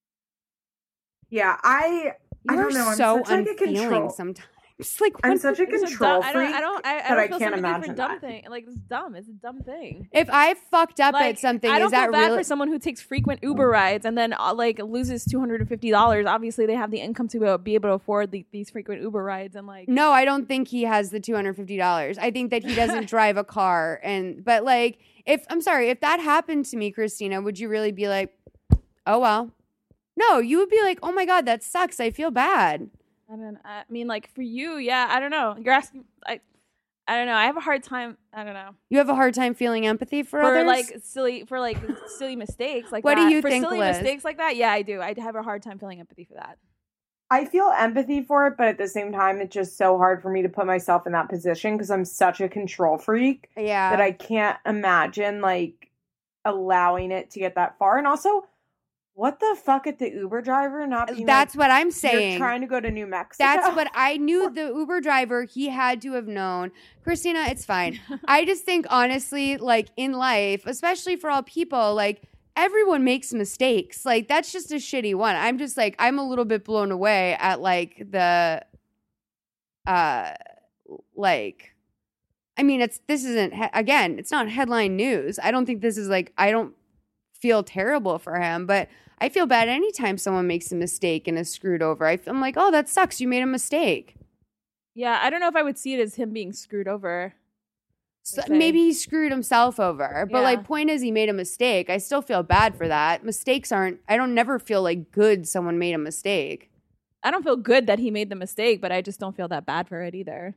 Yeah, I I You are don't know. I'm so such like a unfeeling control. sometimes. Like, I'm what- such a It's a control dumb, I freak. don't. I don't. I, I but don't I feel can't sympathy for imagine dumb that. thing. Like it's dumb. It's a dumb thing. if I fucked up Like at something, I don't is that feel bad really? for someone who takes frequent Uber rides and then uh, like loses two hundred and fifty dollars. Obviously, they have the income to uh, be able to afford the, these frequent Uber rides and like. No, I don't think he has the two hundred fifty dollars. I think that he doesn't drive a car. And but like, if I'm sorry, if that happened to me, Christina, would you really be like, oh well? No, you would be like, oh my god, that sucks. I feel bad. I don't. I mean, like for you, yeah. I don't know. You're asking. I. I don't know. I have a hard time. I don't know. You have a hard time feeling empathy for, For others. like silly, for like silly mistakes like What do that. you for think, silly Liz? mistakes like that? Yeah, I do. I have a hard time feeling empathy for that. I feel empathy for it, but at the same time, it's just so hard for me to put myself in that position because I'm such a control freak yeah, that I can't imagine like allowing it to get that far. And also, what the fuck at the Uber driver not being that's like, what I'm you're saying. trying to go to New Mexico? That's what I knew. The Uber driver, he had to have known. Christina, it's fine. I just think, honestly, like in life, especially for all people, like everyone makes mistakes. Like that's just a shitty one. I'm just like, I'm a little bit blown away at like the, uh, like, I mean, it's, this isn't, he- again, it's not headline news. I don't think this is like, I don't feel terrible for him, but I feel bad anytime someone makes a mistake and is screwed over. I, I'm like, oh, that sucks. You made a mistake. Yeah, I don't know if I would see it as him being screwed over. So per se. maybe he screwed himself over. But Yeah. like, point is, he made a mistake. I still feel bad for that. Mistakes aren't, I don't never feel like good someone made a mistake. I don't feel good that he made the mistake, but I just don't feel that bad for it either.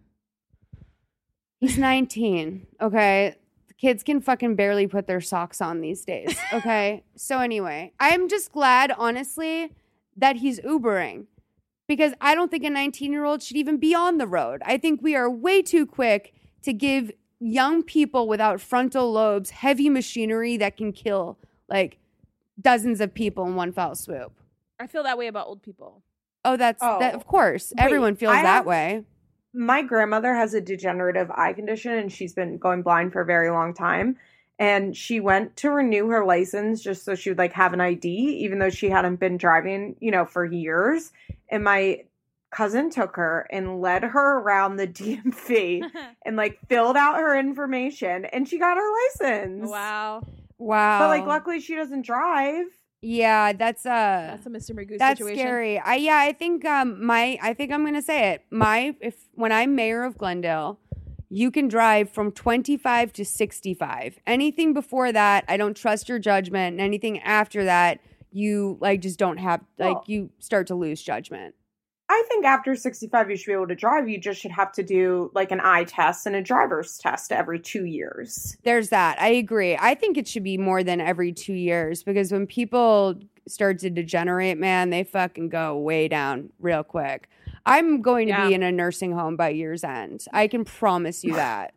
He's nineteen. Okay. Kids can fucking barely put their socks on these days. Okay. So anyway, I'm just glad, honestly, that he's Ubering because I don't think a nineteen year old should even be on the road. I think we are way too quick to give young people without frontal lobes heavy machinery that can kill like dozens of people in one foul swoop. I feel that way about old people. Oh, that's Oh. that. Of course, Wait, everyone feels I that have- way. My grandmother has a degenerative eye condition and she's been going blind for a very long time. And she went to renew her license just so she would like have an I D, even though she hadn't been driving, you know, for years. And my cousin took her and led her around the D M V and like filled out her information and she got her license. Wow. Wow. But like luckily she doesn't drive. yeah, that's uh That's a Mister Magoo That's situation. scary. I yeah, I think um my I think I'm gonna say it. My if when I'm mayor of Glendale, you can drive from twenty-five to sixty-five. Anything before that, I don't trust your judgment, and anything after that, you like just don't have like Well- you start to lose judgment. I think after sixty-five you should be able to drive. You just should have to do like an eye test and a driver's test every two years. There's that. I agree. I think it should be more than every two years because when people start to degenerate, man, they fucking go way down real quick. I'm going to Yeah. be in a nursing home by year's end. I can promise you that.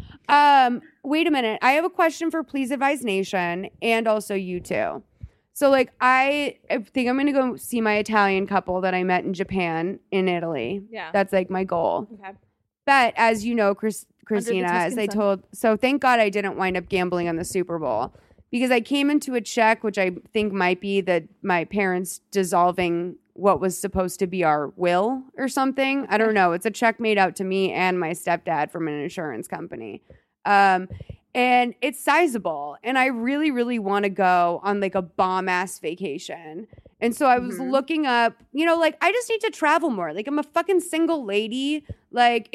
Um, wait a minute. I have a question for Please Advise Nation and also you too. So like I, I think I'm going to go see my Italian couple that I met in Japan in Italy. Yeah. That's like my goal. Okay. But as you know, Chris, Christina, as I Tuscan sun. told, so thank God I didn't wind up gambling on the Super Bowl because I came into a check, which I think might be that my parents dissolving what was supposed to be our will or something. I don't know. It's a check made out to me and my stepdad from an insurance company. Um, and it's sizable. And I really, really want to go on like a bomb ass vacation. And so I was Mhm. looking up, you know, like I just need to travel more. Like I'm a fucking single lady. Like it's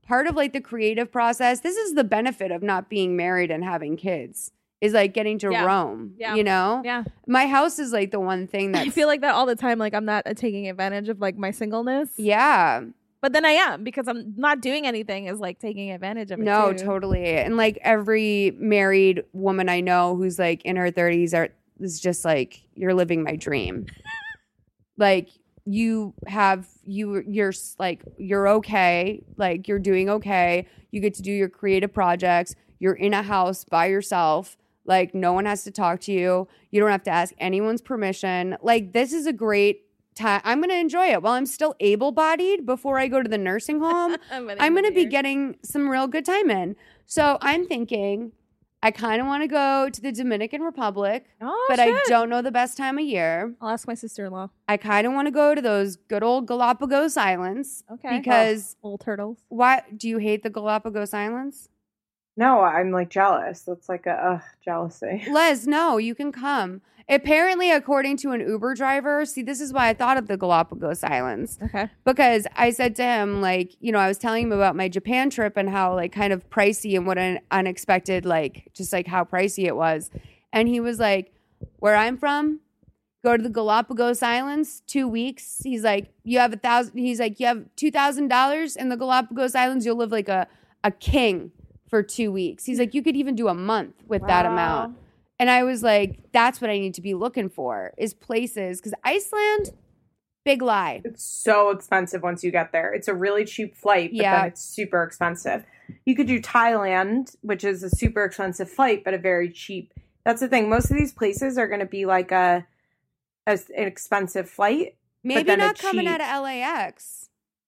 part of like the creative process, this is the benefit of not being married and having kids, is like getting to Yeah. roam, Yeah. you know? Yeah. My house is like the one thing that I feel like that all the time. Like I'm not uh, taking advantage of like my singleness. yeah. But then I am, because I'm not doing anything is like taking advantage of it. No, too. totally. And like every married woman I know who's like in her thirties are is just like, you're living my dream. Like you have you you're s- like you're okay, like you're doing okay. You get to do your creative projects. You're in a house by yourself. Like no one has to talk to you. You don't have to ask anyone's permission. Like this is a great time. I'm going to enjoy it while I'm still able-bodied before I go to the nursing home. I'm I'm going to be getting some real good time in. So I'm thinking I kind of want to go to the Dominican Republic, Oh, but I shit. don't know the best time of year. I'll ask my sister-in-law. I kind of want to go to those good old Galapagos Islands. Okay. Because Little turtles. why do you hate the Galapagos Islands? No, I'm like jealous. That's like a uh, jealousy. Les, no, you can come. Apparently, according to an Uber driver, see, this is why I thought of the Galapagos Islands. Okay. Because I said to him, like, you know, I was telling him about my Japan trip and how, like, kind of pricey and what an unexpected, like, just like how pricey it was. And he was like, where I'm from, go to the Galapagos Islands, two weeks. He's like, you have a thousand, he's like, you have two thousand dollars in the Galapagos Islands, you'll live like a, a king for two weeks. He's like, you could even do a month with that Wow. amount. And I was like, that's what I need to be looking for is places. Because Iceland, big lie. It's so expensive once you get there. It's a really cheap flight, but Yeah. then it's super expensive. You could do Thailand, which is a super expensive flight, but a very cheap. That's the thing. Most of these places are going to be like a, a an expensive flight. Maybe then not a coming cheap- out of L A X.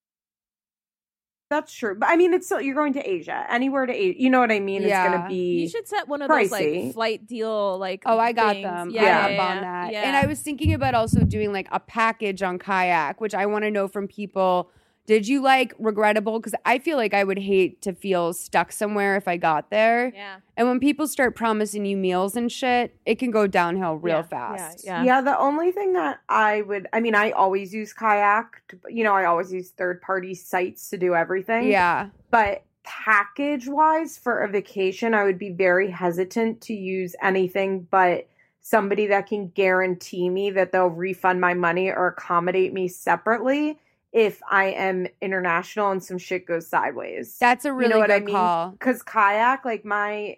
That's true. But I mean, it's still, you're going to Asia. Anywhere to Asia. You know what I mean? It's Yeah. going to be. You should set one of those pricey. like flight deal like. Oh, I got things. them. Yeah, I'm yeah, up yeah, on that. yeah. And I was thinking about also doing like a package on kayak, which I want to know from people. Did you like regrettable? Because I feel like I would hate to feel stuck somewhere if I got there. Yeah. And when people start promising you meals and shit, it can go downhill real Yeah, fast. Yeah. Yeah, the only thing that I would, I mean, I always use kayak. To, you know, I always use third party sites to do everything. Yeah. But package wise for a vacation, I would be very hesitant to use anything but somebody that can guarantee me that they'll refund my money or accommodate me separately if I am international and some shit goes sideways. That's a really you know what good I mean? call. Because kayak, like my,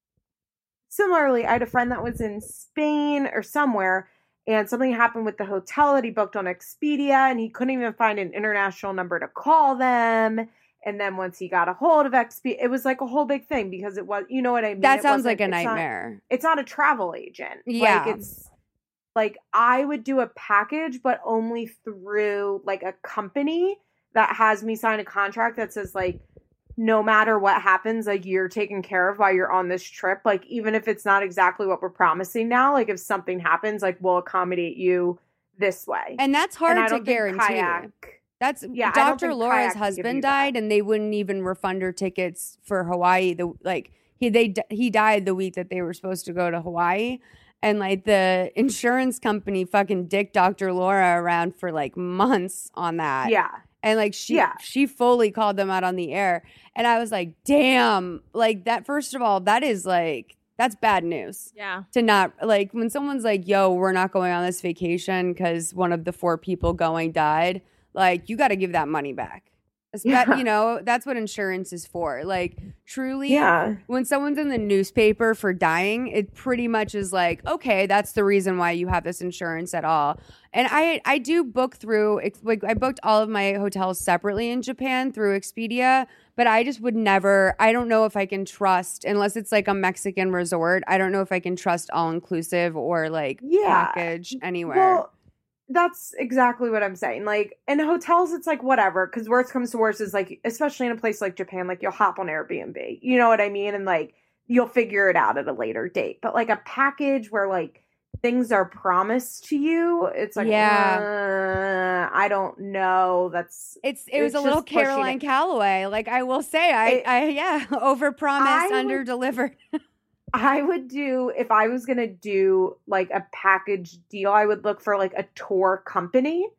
similarly, I had a friend that was in Spain or somewhere, and something happened with the hotel that he booked on Expedia, and he couldn't even find an international number to call them. And then once he got a hold of Expedia, it was like a whole big thing because it was, you know what I mean? That It sounds wasn't- like a it's not- nightmare. It's not a travel agent. Yeah. Like it's like I would do a package, but only through like a company that has me sign a contract that says like, no matter what happens, like you're taken care of while you're on this trip. Like even if it's not exactly what we're promising now, like if something happens, like we'll accommodate you this way. And that's hard And I to don't think guarantee. kayak- That's Yeah, I don't Doctor think Laura's kayak can give husband you that. died, and they wouldn't even refund her tickets for Hawaii. The like he they d- he died the week that they were supposed to go to Hawaii, and like the insurance company fucking dicked Doctor Laura around for like months on that. Yeah. And like she Yeah. she fully called them out on the air, and I was like, damn, like that. First of all, that is like that's bad news. Yeah. To not like when someone's like, yo, we're not going on this vacation because one of the four people going died. Like, you got to give that money back. Espe- Yeah. You know, that's what insurance is for. Like, truly, Yeah. when someone's in the newspaper for dying, it pretty much is like, okay, that's the reason why you have this insurance at all. And I I do book through, like, I booked all of my hotels separately in Japan through Expedia, but I just would never, I don't know if I can trust, unless it's like a Mexican resort, I don't know if I can trust all-inclusive or like Yeah. package anywhere. Well, that's exactly what I'm saying. Like in hotels, it's like whatever. Because worst comes to worst is like, especially in a place like Japan, like you'll hop on Airbnb. You know what I mean? And like you'll figure it out at a later date. But like a package where like things are promised to you, it's like, Yeah. uh, I don't know. That's It's it was It's a little just pushing Caroline it. Calloway. Like I will say, I It- I yeah, overpromised, I would- under delivered. I would do, if I was going to do like a package deal, I would look for like a tour company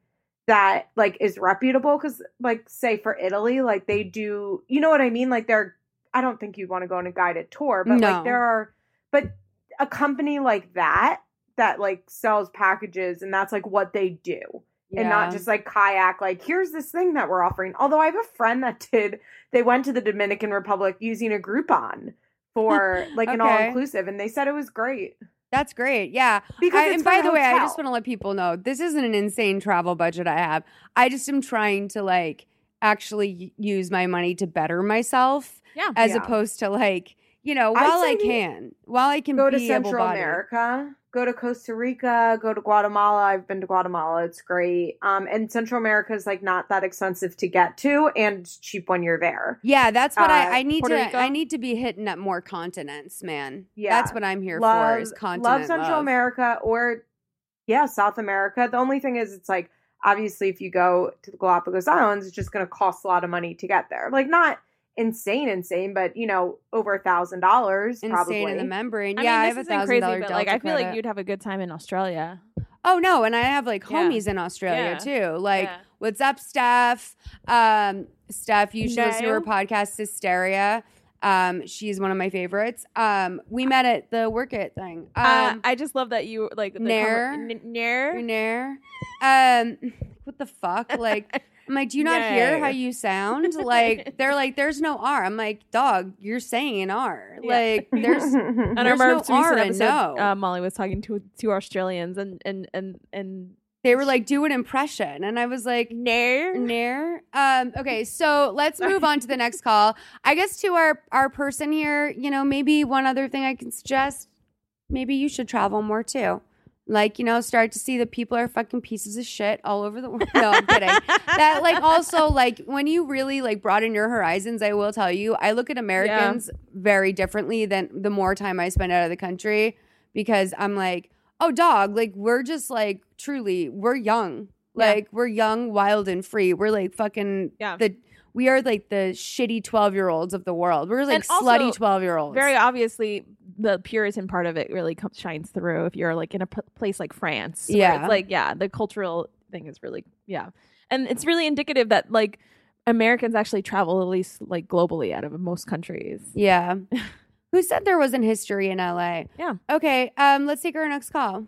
that like is reputable, because like say for Italy, like they do, you know what I mean? Like they're, I don't think you'd want to go on a guided tour, but No. like there are, but a company like that, that like sells packages and that's like what they do. Yeah. And not just like kayak, like here's this thing that we're offering. Although I have a friend that did, they went to the Dominican Republic using a Groupon for like an Okay. all-inclusive, and they said it was great. That's great. Yeah. Because I, it's and for by a the way, I hotel. just want to let people know this isn't an insane travel budget I have. I just am trying to like actually y- use my money to better myself Yeah. as Yeah. opposed to like, you know, I'd while say I you can, while I can Go to be Central able-bodied. America, go to Costa Rica, go to Guatemala. I've been to Guatemala. It's great. Um, and Central America is like not that expensive to get to and it's cheap when you're there. Yeah, that's what Uh, I, I need Puerto to. Rico? I need to be hitting up more continents, man. Yeah. That's what I'm here Love, for. Is continent love Central love. America or yeah, South America. The only thing is it's like obviously if you go to the Galapagos Islands, it's just going to cost a lot of money to get there. Like not insane, insane, but you know, over a thousand dollars Insane probably. in the membrane. I yeah, mean, I this have a isn't thousand crazy, dollar but like Delta I feel like credit. you'd have a good time in Australia. Oh no, and I have like Yeah. homies in Australia Yeah. too. Like, Yeah. what's up, Steph? Um, Steph, you should listen to her No. podcast, Hysteria. Um, she's one of my favorites. Um, we met at the Work It thing. uh, Um, I just love that you like the Nair. conver- n- Nair. Nair. Um, what the fuck? Like, I'm like, do you not hear Nair. how you sound? Like, they're like, there's no R. I'm like, dog, you're saying an R. Yeah. Like, there's. And I There's remember no recent R in episode, no. uh, Molly was talking to two Australians and and and and They were like, do an impression, and I was like, Nair. Nair. Um, okay, so let's move on to the next call. I guess to our our person here, you know, maybe one other thing I can suggest, maybe you should travel more too. Like, you know, start to see that people are fucking pieces of shit all over the world. No, I'm kidding. That like also like when you really like broaden your horizons, I will tell you, I look at Americans very differently than the more time I spend out of the country because I'm like, oh dog, like we're just like truly, we're young. Yeah. Like we're young, wild, and free. We're like fucking Yeah. the we are like the shitty twelve year olds of the world. We're like And also, slutty twelve year olds. Very obviously, the Puritan part of it really comes, shines through. If you're like in a p- place like France, where Yeah. it's like yeah, the cultural thing is really yeah, and it's really indicative that like Americans actually travel at least like globally out of most countries. Yeah. Who said there wasn't history in L A? Yeah. Okay. Um. Let's take our next call.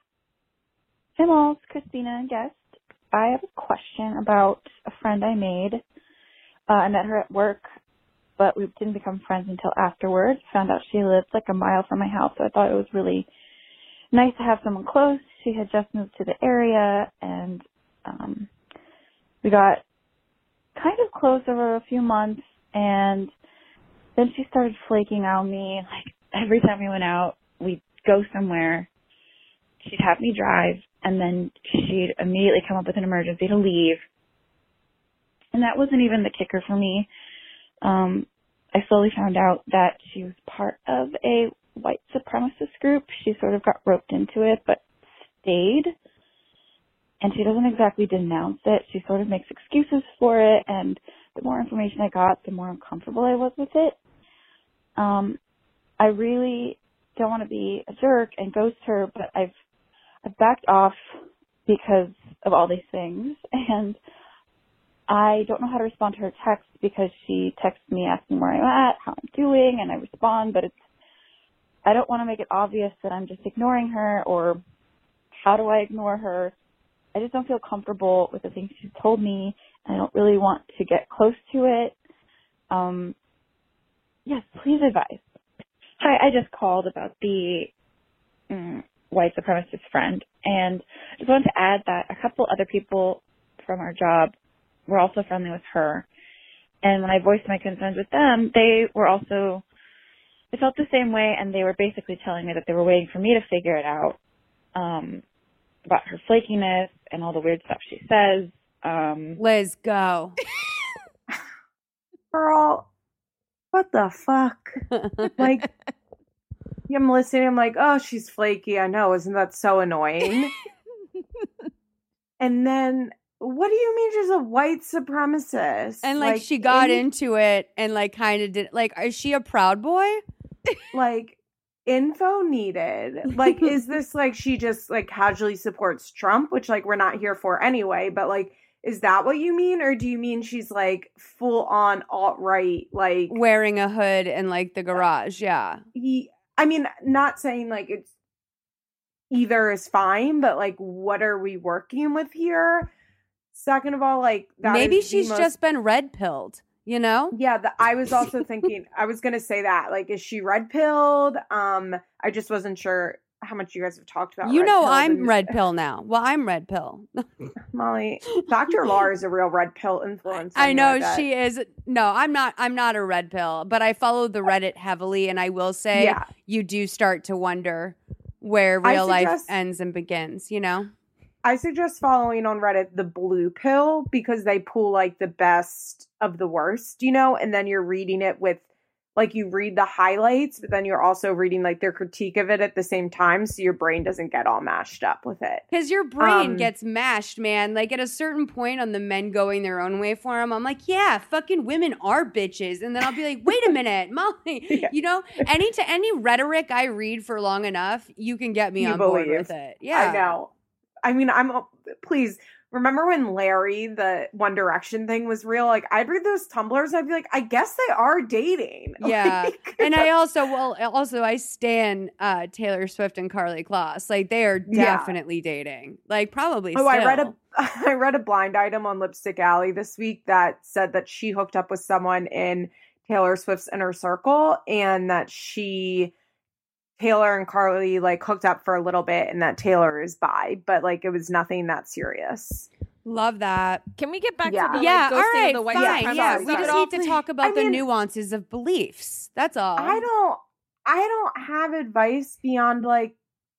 Hey, Malls, Christina, guest. I have a question about a friend I made. Uh, I met her at work, but we didn't become friends until afterwards. Found out she lived like a mile from my house, so I thought it was really nice to have someone close. She had just moved to the area, and um, we got kind of close over a few months, and then she started flaking on me. Like, every time we went out, we'd go somewhere, she'd have me drive, and then she'd immediately come up with an emergency to leave. And that wasn't even the kicker for me. Um, I slowly found out that she was part of a white supremacist group. She sort of got roped into it, but stayed. And she doesn't exactly denounce it. She sort of makes excuses for it. And the more information I got, the more uncomfortable I was with it. Um, I really don't want to be a jerk and ghost her, but I've I've backed off because of all these things. And I don't know how to respond to her text because she texts me asking where I'm at, how I'm doing, and I respond, but it's, I don't want to make it obvious that I'm just ignoring her, or how do I ignore her? I just don't feel comfortable with the things she's told me, and I don't really want to get close to it. Um, yes, please advise. Hi, I just called about the um, white supremacist friend, and I just wanted to add that a couple other people from our job were also friendly with her. And when I voiced my concerns with them, they were also, they felt the same way, and they were basically telling me that they were waiting for me to figure it out, um, about her flakiness and all the weird stuff she says. Um, Liz, go. Girl, what the fuck? Like, I'm listening, I'm like, oh, she's flaky. I know, isn't that so annoying? And then, what do you mean she's a white supremacist? And like, she got in- into it and like kind of did like, is she a Proud Boy? like info needed. Like, is this like she just like casually supports Trump, which like we're not here for anyway, but like, is that what you mean? Or do you mean she's like full on alt-right, like wearing a hood in like the garage? Yeah. He, I mean, not saying like it's either is fine, but like, what are we working with here? Second of all, like that maybe is she's most, just been red pilled. You know? Yeah, the, I was also thinking, I was going to say that. Like, is she red-pilled? Um, I just wasn't sure how much you guys have talked about You know I'm and, red pill now. Well, I'm red pill. Molly, Doctor Laura is a real red pill influence. I know she is. No, I'm not. I'm not a red pill, but I follow the Reddit heavily, and I will say yeah. you do start to wonder where real suggest- life ends and begins, you know? I suggest following on Reddit the Blue Pill because they pull like the best of the worst, you know, and then you're reading it with like you read the highlights, but then you're also reading like their critique of it at the same time. So your brain doesn't get all mashed up with it. Because your brain um, gets mashed, man. Like at a certain point on the men going their own way forum, I'm like, yeah, fucking women are bitches. And then I'll be like, wait a minute, Molly, yeah. you know, any to any rhetoric I read for long enough, you can get me you on believe. board with it. Yeah. I know. I mean, I'm, please, remember when Larry, the One Direction thing was real? Like, I'd read those Tumblrs and I'd be like, I guess they are dating. Yeah. Like, and I also, well, also, I stan uh, Taylor Swift and Carly Kloss. Like, they are definitely yeah. dating. Like, probably Oh, still. I read a, I read a blind item on Lipstick Alley this week that said that she hooked up with someone in Taylor Swift's inner circle and that she... Taylor and Carly like hooked up for a little bit and that Taylor is bi, but like it was nothing that serious. Love that. Can we get back yeah. to the yeah, like, all right, of the white fine. supremacy? Yeah, we Sorry. just need to talk about I the mean, nuances of beliefs. That's all. I don't I don't have advice beyond like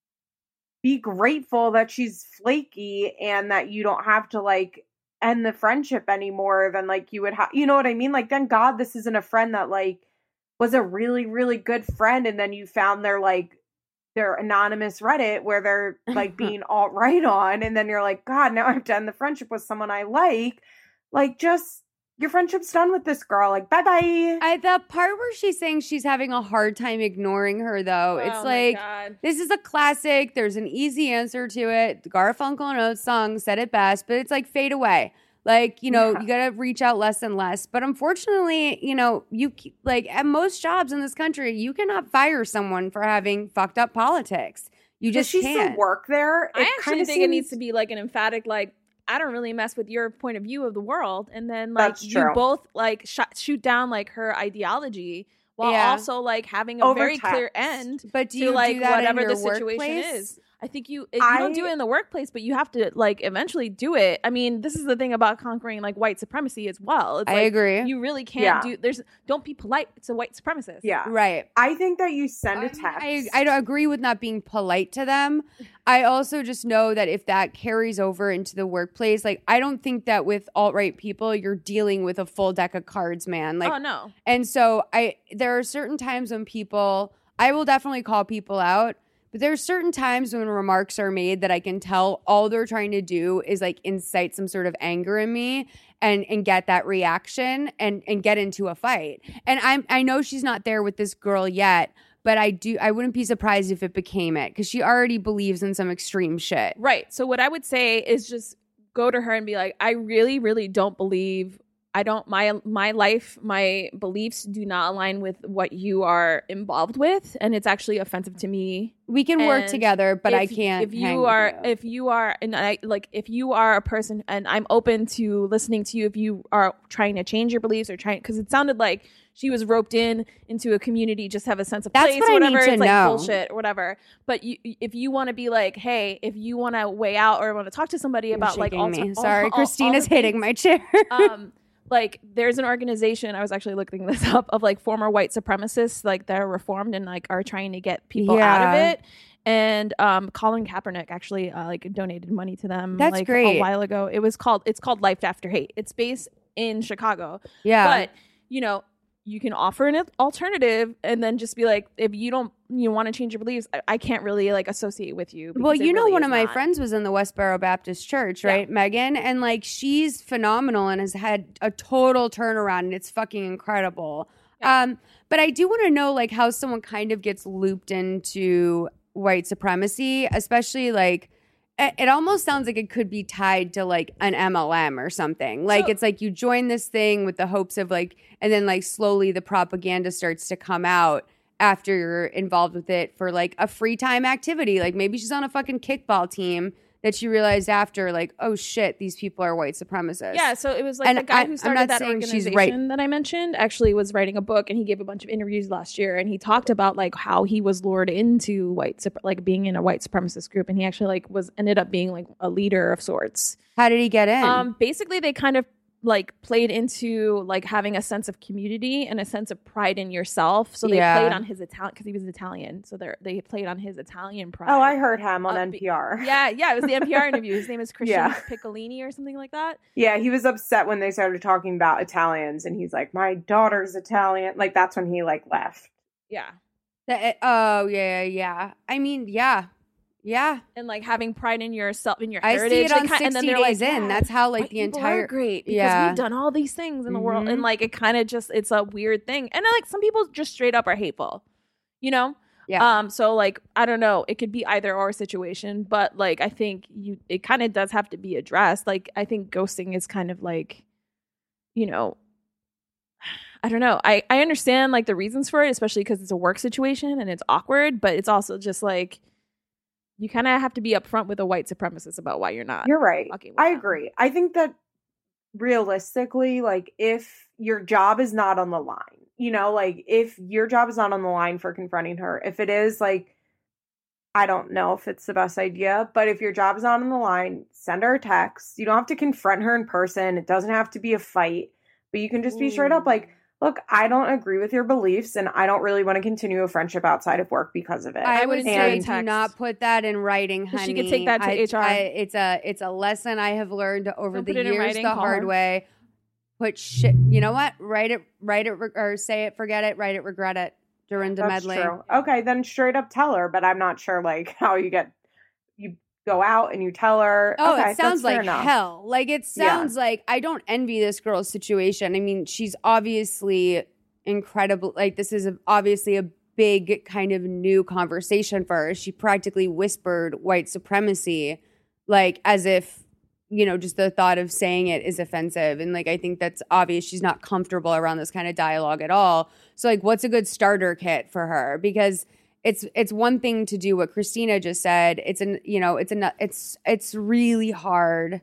be grateful that she's flaky and that you don't have to like end the friendship anymore than like you would have, you know what I mean? Like, thank God this isn't a friend that like was a really, really good friend and then you found their like their anonymous Reddit where they're like being alt-right on and then you're like, God, now I have to end the friendship with someone I like. Like, just your friendship's done with this girl. Like, bye-bye. I, the part where she's saying she's having a hard time ignoring her, though, Oh, it's my like, God. this is a classic. There's an easy answer to it. The Garfunkel and Oates song said it best, but it's like fade away. Like, you know, Yeah. you got to reach out less and less. But unfortunately, you know, you like at most jobs in this country, you cannot fire someone for having fucked up politics. You Does just she can't. still work there? I It actually kinda think it needs seems- to be like an emphatic, like, I don't really mess with your point of view of the world. And then, like, That's you true. both, like, sh- shoot down, like, her ideology while Yeah. also, like, having a Over very clear text. end But do to, you like, do that whatever in the your situation workplace? is. I think you you don't do I- it in the workplace, but you have to, like, eventually do it. I mean, this is the thing about conquering, like, white supremacy as well. It's I like, agree. You really can't Yeah. do, there's, don't be polite. It's a white supremacist. Yeah. Right. I think that you send a I, text. I, I don't agree with not being polite to them. I also just know that if that carries over into the workplace, like I don't think that with alt-right people, you're dealing with a full deck of cards, man. Like, oh, no. and so I, there are certain times when people, I will definitely call people out, but there are certain times when remarks are made that I can tell all they're trying to do is like incite some sort of anger in me and and get that reaction and and get into a fight. And I'm I know she's not there with this girl yet, but I do I wouldn't be surprised if it became it because she already believes in some extreme shit. Right. So what I would say is just go to her and be like, I really, really don't believe I don't my my life, my beliefs do not align with what you are involved with, and it's actually offensive to me. We can work And together, but if, I can't. If hang you with are, you. if you are, and I like, if you are a person, and I'm open to listening to you. If you are trying to change your beliefs or trying, because it sounded like she was roped in into a community, just have a sense of That's place, what I whatever. need to it's like know. bullshit or whatever. But you, if you want to be like, hey, if you want to weigh out or want to talk to somebody You're about like, shaking alter- me. all- Sorry, all- all Christina's the hitting things, my chair. um, like there's an organization, I was actually looking this up, of like former white supremacists like that are reformed and like are trying to get people out of Yeah. it. And um, Colin Kaepernick actually uh, like donated money to them. That's like great. a while ago. It was called it's called Life After Hate. It's based in Chicago. Yeah. But you know, you can offer an alternative and then just be like, if you don't you want to change your beliefs, I, I can't really like associate with you. Well, because it you know, really one is of my not. friends was in the Westboro Baptist Church, right, Megan? And like, she's phenomenal and has had a total turnaround, and it's fucking incredible. Um, but I do want to know like how someone kind of gets looped into white supremacy, especially like it, it almost sounds like it could be tied to like an M L M or something. Like So- it's like you join this thing with the hopes of like, and then like slowly the propaganda starts to come out after you're involved with it for like a free time activity. Like maybe she's on a fucking kickball team that she realized after like, oh shit, these people are white supremacists. Yeah, so it was like And the guy I- who I'm started not that saying she's organization right. that I mentioned actually was writing a book, and he gave a bunch of interviews last year, and he talked about like how he was lured into white sup- like being in a white supremacist group, and he actually like was ended up being like a leader of sorts. How did he get in? Um, basically, they kind of like played into like having a sense of community and a sense of pride in yourself. So they Yeah. played on his Italian because he was Italian. So they they played on his Italian pride. Oh, I heard him on Uh, N P R. Yeah, yeah, it was the N P R interview. His name is Christian Yeah. Piccolini or something like that. Yeah, he was upset when they started talking about Italians, and he's like, "My daughter's Italian." Like that's when he like left. Yeah. That- oh yeah, yeah, yeah. I mean, yeah, yeah. And like having pride in yourself, in your I heritage. see it on like, ki- and then sixty they're Days like, In. "Yeah, That's how like white the people entire are great because yeah. we've done all these things in the world, Mhm. and like it kind of just it's a weird thing. And like some people just straight up are hateful, you know. yeah. Um. So like I don't know. It could be either or situation, but like I think you it kind of does have to be addressed. Like I think ghosting is kind of like, you know. I don't know. I, I understand like the reasons for it, especially because it's a work situation and it's awkward, but it's also just like you kind of have to be upfront with a white supremacist about why you're not. You're right. fucking with I them. agree. I think that realistically, like if your job is not on the line, you know, like if your job is not on the line for confronting her, if it is like, I don't know if it's the best idea, but if your job is not on the line, send her a text. You don't have to confront her in person. It doesn't have to be a fight, but you can just be straight up like, look, I don't agree with your beliefs and I don't really want to continue a friendship outside of work because of it. I I would wouldn't say say do text. not put that in writing, She honey. could take that to I- H R. I- it's a it's a lesson I have learned over Don't the put it in years writing, the call hard her. way. Put shit. You know what? Write it. Write it. Re- or say it. Forget it. Write it. Regret it. Dorinda That's Medley. true. Okay, then straight up tell her, but I'm not sure like how you get you go out and you tell her. Oh, okay, it sounds that's fair like enough. hell. Like it Yeah. sounds like I don't envy this girl's situation. I mean, she's obviously incredible. Like this is a, obviously a big kind of new conversation for her. She practically whispered white supremacy, like as if, you know, just the thought of saying it is offensive. And like I think that's obvious. She's not comfortable around this kind of dialogue at all. So like, what's a good starter kit for her? Because it's it's one thing to do what Christina just said. It's an you know it's an it's it's really hard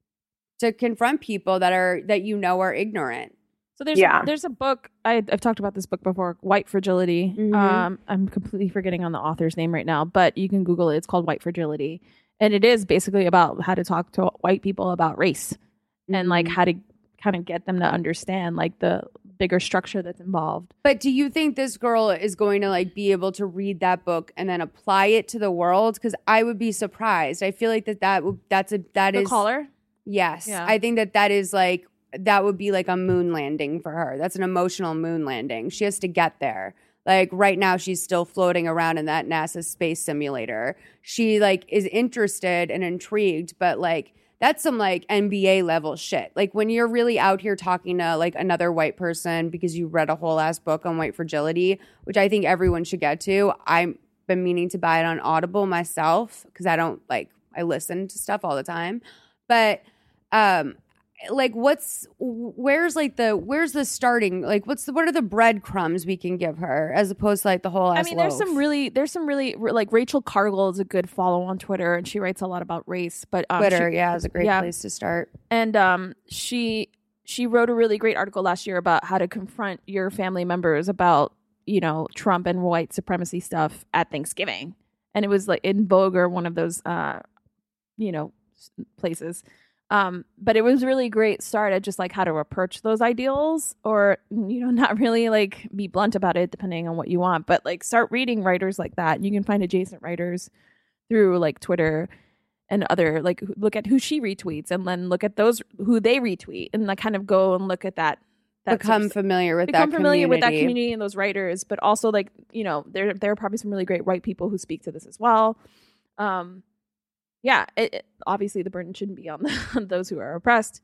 to confront people that are that you know are ignorant. So there's Yeah. there's a book I, I've talked about this book before, White Fragility. Mhm. Um, I'm completely forgetting on the author's name right now, but you can Google it. It's called White Fragility, and it is basically about how to talk to white people about race and like Mhm. how to kind of get them to understand like the bigger structure that's involved. But do you think this girl is going to like be able to read that book and then apply it to the world? Because I would be surprised. I feel like that that would that's a that The is caller. yes. Yeah. I think that that is like that would be like a moon landing for her. That's an emotional moon landing. She has to get there. Like right now she's still floating around in that NASA space simulator. She like is interested and intrigued, but like that's some like N B A level shit. Like when you're really out here talking to like another white person because you read a whole ass book on white fragility, which I think everyone should get to. I've been meaning to buy it on Audible myself because I don't like I listen to stuff all the time. But um like what's where's like the where's the starting like what's the what are the breadcrumbs we can give her as opposed to like the whole ass I mean, there's loaf? some really, there's some really, like Rachel Cargill is a good follow on Twitter, and she writes a lot about race. But um, Twitter, she- yeah, is a great yeah. place to start. and um, she she wrote a really great article last year about how to confront your family members about you know Trump and white supremacy stuff at Thanksgiving, and it was like in Vogue or one of those uh, you know s- places. Um, but it was a really great start at just like how to approach those ideals or, you know, not really like be blunt about it depending on what you want, but like start reading writers like that. You can find adjacent writers through like Twitter and other, like who- look at who she retweets and then look at those who they retweet and like kind of go and look at that. that Become sort of- familiar with become that familiar with that community. community and those writers, but also like, you know, there, there are probably some really great white people who speak to this as well. Um, yeah, it, it- obviously the burden shouldn't be on, the, on those who are oppressed.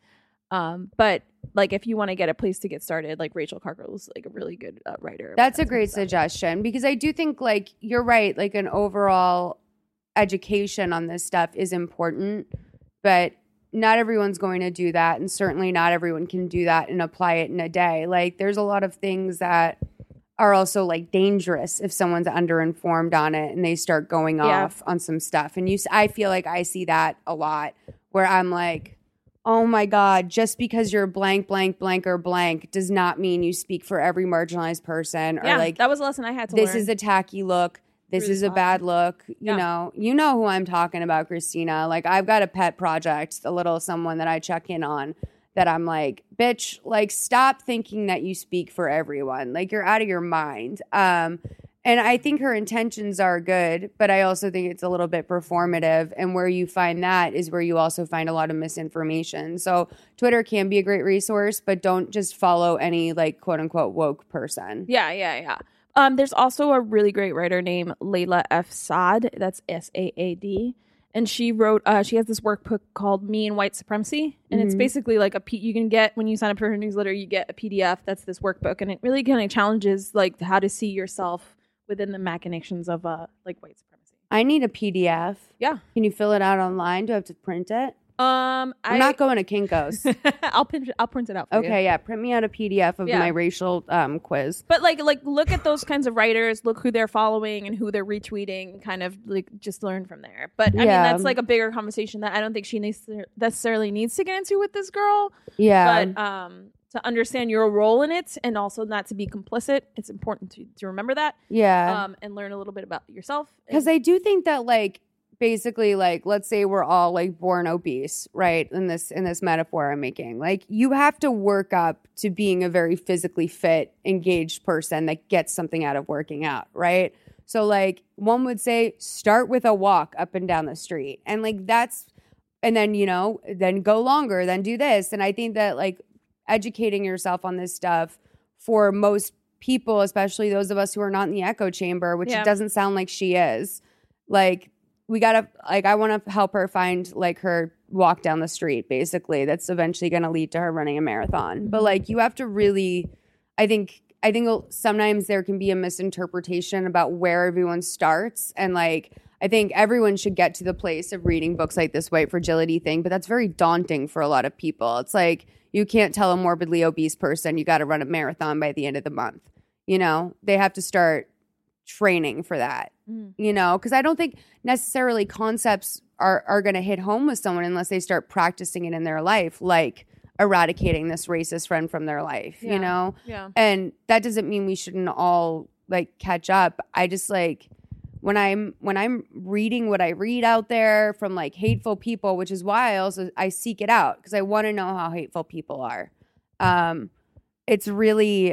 Um, but like if you want to get a place to get started, like Rachel Cargle is like a really good uh, writer. That's a great suggestion because I do think like you're right, like an overall education on this stuff is important, but not everyone's going to do that, and certainly not everyone can do that and apply it in a day. Like there's a lot of things that are also like dangerous if someone's underinformed on it and they start going Yeah. off on some stuff. And you, s- I feel like I see that a lot where I'm like, oh my God, just because you're blank, blank, blank, or blank does not mean you speak for every marginalized person. Or Yeah, like, that was a lesson I had to this learn. is a tacky look. This Through is this a bad look. You Yeah. know, you know who I'm talking about, Christina. Like I've got a pet project, a little someone that I check in on that I'm like, bitch, like stop thinking that you speak for everyone. Like you're out of your mind. Um, and I think her intentions are good, but I also think it's a little bit performative. And where you find that is where you also find a lot of misinformation. So Twitter can be a great resource, but don't just follow any like quote unquote woke person. Yeah, yeah, yeah. Um, there's also a really great writer named Layla F. Saad. That's S A A D. And she wrote, uh, she has this workbook called Me and White Supremacy. And it's Mhm. basically like a, P- you can get, when you sign up for her newsletter, you get a P D F. That's this workbook. And it really kind of challenges like how to see yourself within the machinations of uh, like white supremacy. I need a P D F. Yeah. Can you fill it out online? Do I have to print it? Um, I'm I, not going to Kinko's. I'll print, I'll print it out for you. Okay, yeah. Print me out a P D F of Yeah. my racial um, quiz. But like, like, look at those kinds of writers. Look who they're following and who they're retweeting, and kind of like just learn from there. But I Yeah. mean, that's like a bigger conversation that I don't think she needs to, necessarily needs to get into with this girl. Yeah. But um, to understand your role in it and also not to be complicit, it's important to to remember that. yeah. Um, and learn a little bit about yourself. Because I do think that like basically like let's say we're all like born obese, right? In this in this metaphor I'm making. Like you have to work up to being a very physically fit, engaged person that gets something out of working out, right? So like one would say start with a walk up and down the street. And like that's and then, you know, then go longer, then do this. And I think that like educating yourself on this stuff for most people, especially those of us who are not in the echo chamber, which Yeah. it doesn't sound like she is, like we gotta like I want to help her find like her walk down the street basically that's eventually going to lead to her running a marathon. But like you have to really I think I think sometimes there can be a misinterpretation about where everyone starts, and like I think everyone should get to the place of reading books like this white fragility thing, but that's very daunting for a lot of people. It's like you can't tell a morbidly obese person you got to run a marathon by the end of the month. You know, they have to start training for that. Mm. You know, because I don't think necessarily concepts are, are going to hit home with someone unless they start practicing it in their life, like eradicating this racist friend from their life, Yeah. you know? Yeah. And that doesn't mean we shouldn't all like catch up. I just like when I'm when I'm reading what I read out there from like hateful people, which is why I also I seek it out because I want to know how hateful people are. Um, it's really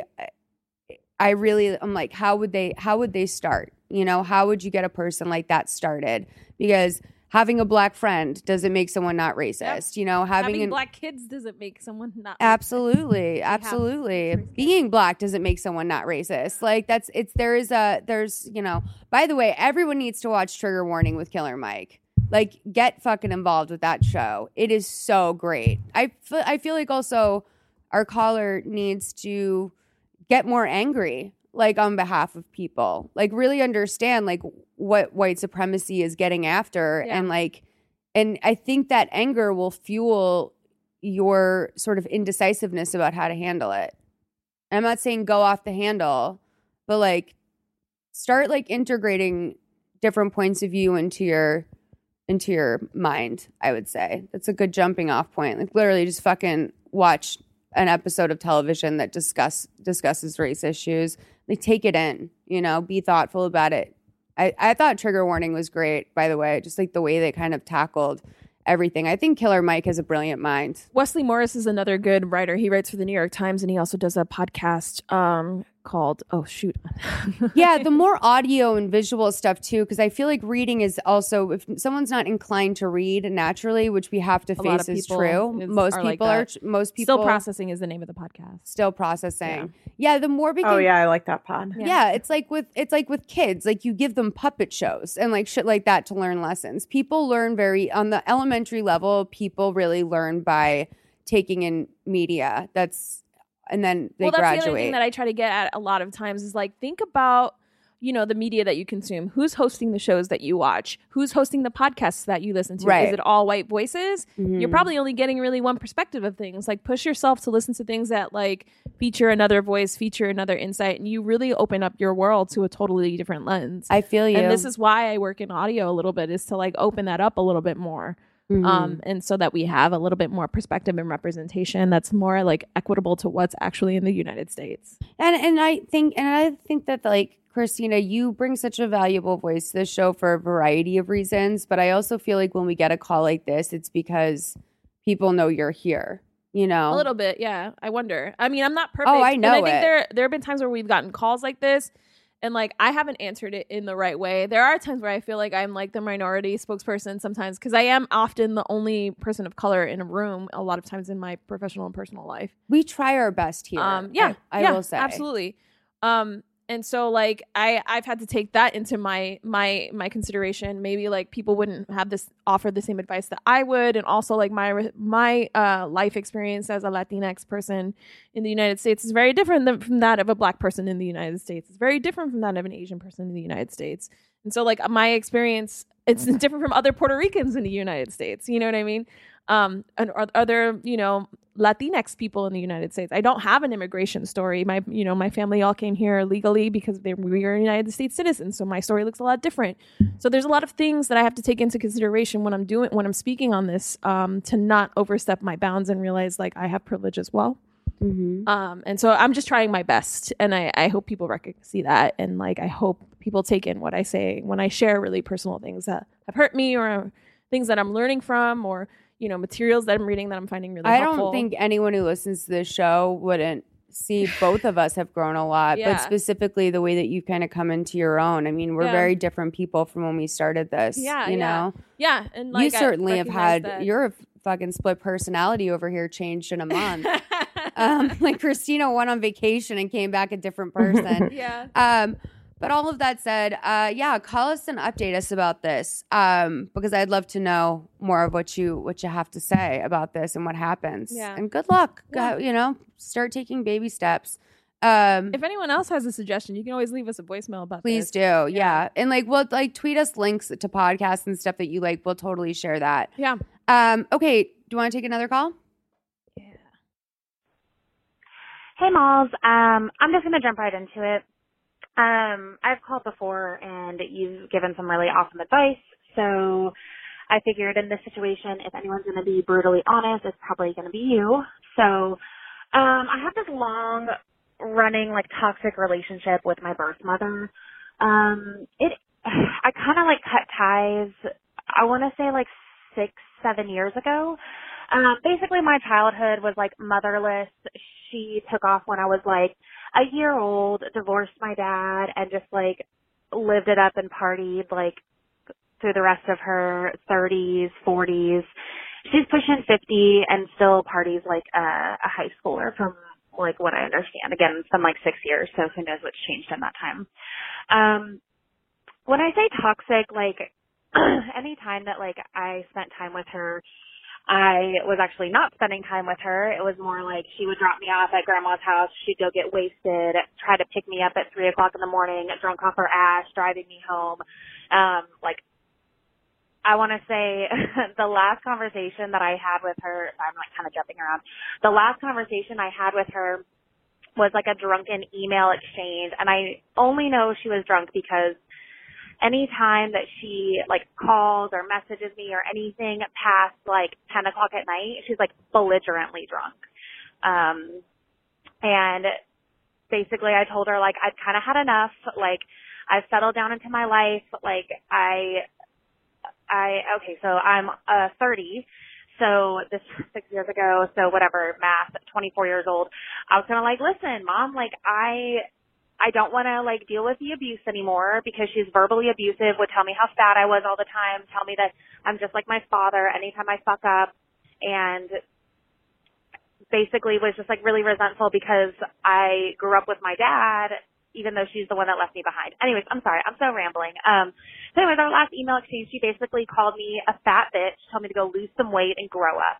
I really I'm like, how would they how would they start? You know, how would you get a person like that started? Because having a black friend doesn't make someone not racist. You know, having, Having an, black kids doesn't make someone not absolutely, absolutely. racist. Being black doesn't make someone not racist. Like that's it's there is a there's you know. By the way, everyone needs to watch Trigger Warning with Killer Mike. Like, get fucking involved with that show. It is so great. I feel I feel like also our caller needs to get more angry, like on behalf of people, like really understand like what white supremacy is getting after. Yeah. And like, and I think that anger will fuel your sort of indecisiveness about how to handle it. I'm not saying go off the handle, but like start like integrating different points of view into your, into your mind. I would say that's a good jumping off point. Like literally just fucking watch an episode of television that discuss discusses race issues. Like take it in, you know, be thoughtful about it. I, I thought Trigger Warning was great, by the way, just like the way they kind of tackled everything. I think Killer Mike has a brilliant mind. Wesley Morris is another good writer. He writes for the New York Times, and he also does a podcast um, called, oh, shoot. Yeah, the more audio and visual stuff, too, because I feel like reading is also, if someone's not inclined to read naturally, which we have to A lot face of is people true. is- Most are like people are, that. most people. Still Processing is the name of the podcast. Still processing. Yeah, the more we Oh can- yeah, I like that pod. Yeah. it's like with it's like with kids, like you give them puppet shows and like shit like that to learn lessons. People learn very on the elementary level, people really learn by taking in media. That's and then they well, that's graduate. the other thing that I try to get at a lot of times is like, think about, you know, the media that you consume. Who's hosting the shows that you watch? Who's hosting the podcasts that you listen to? Right. Is it all white voices? Mm-hmm. You're probably only getting really one perspective of things. Like, push yourself to listen to things that like feature another voice, feature another insight, and you really open up your world to a totally different lens. I feel you. And this is why I work in audio a little bit, is to like open that up a little bit more. Mm-hmm. Um, and so that we have a little bit more perspective and representation that's more like equitable to what's actually in the United States. And and I think and I think that like Christina, you bring such a valuable voice to the show for a variety of reasons. But I also feel like when we get a call like this, it's because people know you're here. You know, a little bit, yeah. I wonder. I mean, I'm not perfect. Oh, I know and I think it. there there have been times where we've gotten calls like this. And like, I haven't answered it in the right way. There are times where I feel like I'm like the minority spokesperson sometimes, because I am often the only person of color in a room a lot of times in my professional and personal life. We try our best here. Um, yeah, I, I yeah, will say. absolutely. Um, and so like I I've had to take that into my my my consideration. Maybe like people wouldn't have this offer the same advice that I would, and also like my my uh, life experience as a Latinx person in the United States is very different than, from that of a Black person in the United States. It's very different from that of an Asian person in the United States. And so like my experience, it's different from other Puerto Ricans in the United States. You know what I mean? Um, and other, you know, Latinx people in the United States. I don't have an immigration story. My, you know, my family all came here legally because they we were United States citizens. So my story looks a lot different. So there's a lot of things that I have to take into consideration when I'm doing, when I'm speaking on this, um, to not overstep my bounds and realize like I have privilege as well. Mm-hmm. Um, and so I'm just trying my best, and I, I hope people rec- see that. And like, I hope people take in what I say when I share really personal things that have hurt me, or things that I'm learning from, or, you know, materials that I'm reading that I'm finding really I helpful. don't think anyone who listens to this show wouldn't see both of us have grown a lot, Yeah. but specifically the way that you kind of come into your own. I mean, we're Yeah. very different people from when we started this. Yeah, you yeah. know, Yeah, and like, you I certainly have recognize had that- your fucking split personality over here changed in a month. um, like Christina went on vacation and came back a different person. yeah. Um, but all of that said, uh, yeah, call us and update us about this, um, because I'd love to know more of what you what you have to say about this and what happens. Yeah. And good luck. Yeah. Go, you know, start taking baby steps. Um, If anyone else has a suggestion, you can always leave us a voicemail about please this. do, yeah. yeah. And like, we'll like tweet us links to podcasts and stuff that you like. We'll totally share that. Yeah. Um, okay, do you want to take another call? Yeah. Hey, Malls. Um, I'm just going to jump right into it. Um, I've called before, and you've given some really awesome advice. So I figured in this situation, if anyone's going to be brutally honest, it's probably going to be you. So um, I have this long-running, like, toxic relationship with my birth mother. Um, it, I kind of, like, cut ties, I want to say, like, six, seven years ago. Um, basically, my childhood was, like, motherless. She took off when I was, like, a year old, divorced my dad, and just, like, lived it up and partied, like, through the rest of her thirties, forties. She's pushing fifty and still parties like a, a high schooler from, like, what I understand. Again, it's been, like, six years, so who knows what's changed in that time. Um, when I say toxic, like, any time that, like, I spent time with her, I was actually not spending time with her. It was more like she would drop me off at grandma's house. She'd go get wasted, try to pick me up at three o'clock in the morning, drunk off her ass, driving me home. Um, like, I want to say the last conversation that I had with her, I'm like kind of jumping around. The last conversation I had with her was like a drunken email exchange. And I only know she was drunk because any time that she like calls or messages me or anything past like ten o'clock at night, she's like belligerently drunk. Um, and basically I told her like I've kind of had enough. Like I've settled down into my life. Like I, I, okay, so I'm uh, thirty. So this six years ago, so whatever, math, twenty-four years old. I was kind of like, listen, Mom, like I, I don't want to like deal with the abuse anymore because she's verbally abusive, would tell me how fat I was all the time, tell me that I'm just like my father anytime I fuck up, and basically was just like really resentful because I grew up with my dad, even though she's the one that left me behind. Anyways, I'm sorry, I'm so rambling. Um, so anyways, our last email exchange, she basically called me a fat bitch, told me to go lose some weight and grow up.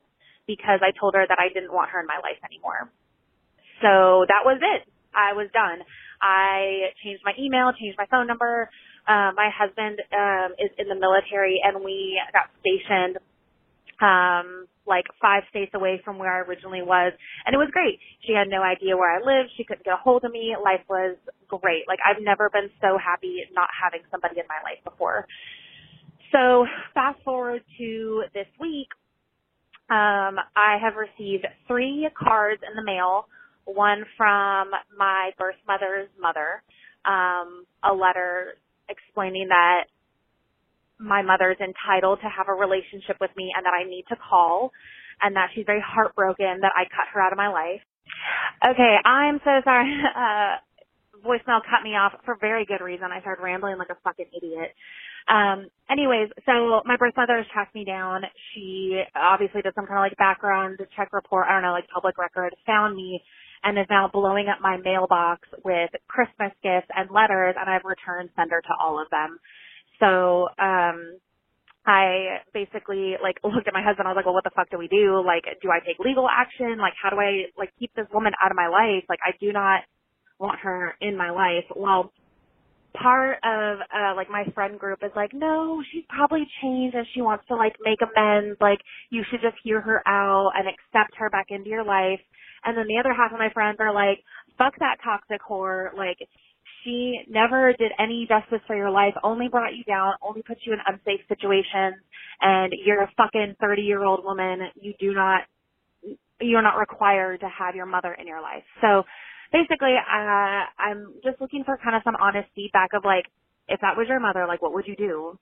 because I told her that I didn't want her in my life anymore. So that was it. I was done. I changed my email, changed my phone number. Uh, my husband um, is in the military, and we got stationed um, like five states away from where I originally was, and it was great. She had no idea where I lived. She couldn't get a hold of me. Life was great. Like, I've never been so happy not having somebody in my life before. So fast forward to this week, um, I have received three cards in the mail, one from my birth mother's mother, um, a letter explaining that my mother's entitled to have a relationship with me and that I need to call, and that she's very heartbroken that I cut her out of my life. Okay, I'm so sorry. Uh, voicemail cut me off for very good reason. I started rambling like a fucking idiot. Um, anyways, so my birth mother has tracked me down. She obviously did some kind of like background check report, I don't know, like public record, found me, and is now blowing up my mailbox with Christmas gifts and letters, and I've returned sender to all of them. So, um, I basically, like, looked at my husband. I was like, well, what the fuck do we do? Like, do I take legal action? Like, how do I, like, keep this woman out of my life? Like, I do not want her in my life. Well, part of, uh, like, my friend group is like, no, she's probably changed and she wants to, like, make amends. Like, you should just hear her out and accept her back into your life. And then the other half of my friends are like, fuck that toxic whore. Like, she never did any justice for your life, only brought you down, only put you in unsafe situations, and you're a fucking thirty-year-old woman. You do not, you're not required to have your mother in your life. So basically, uh, I'm just looking for kind of some honest feedback of, like, if that was your mother, like, what would you do?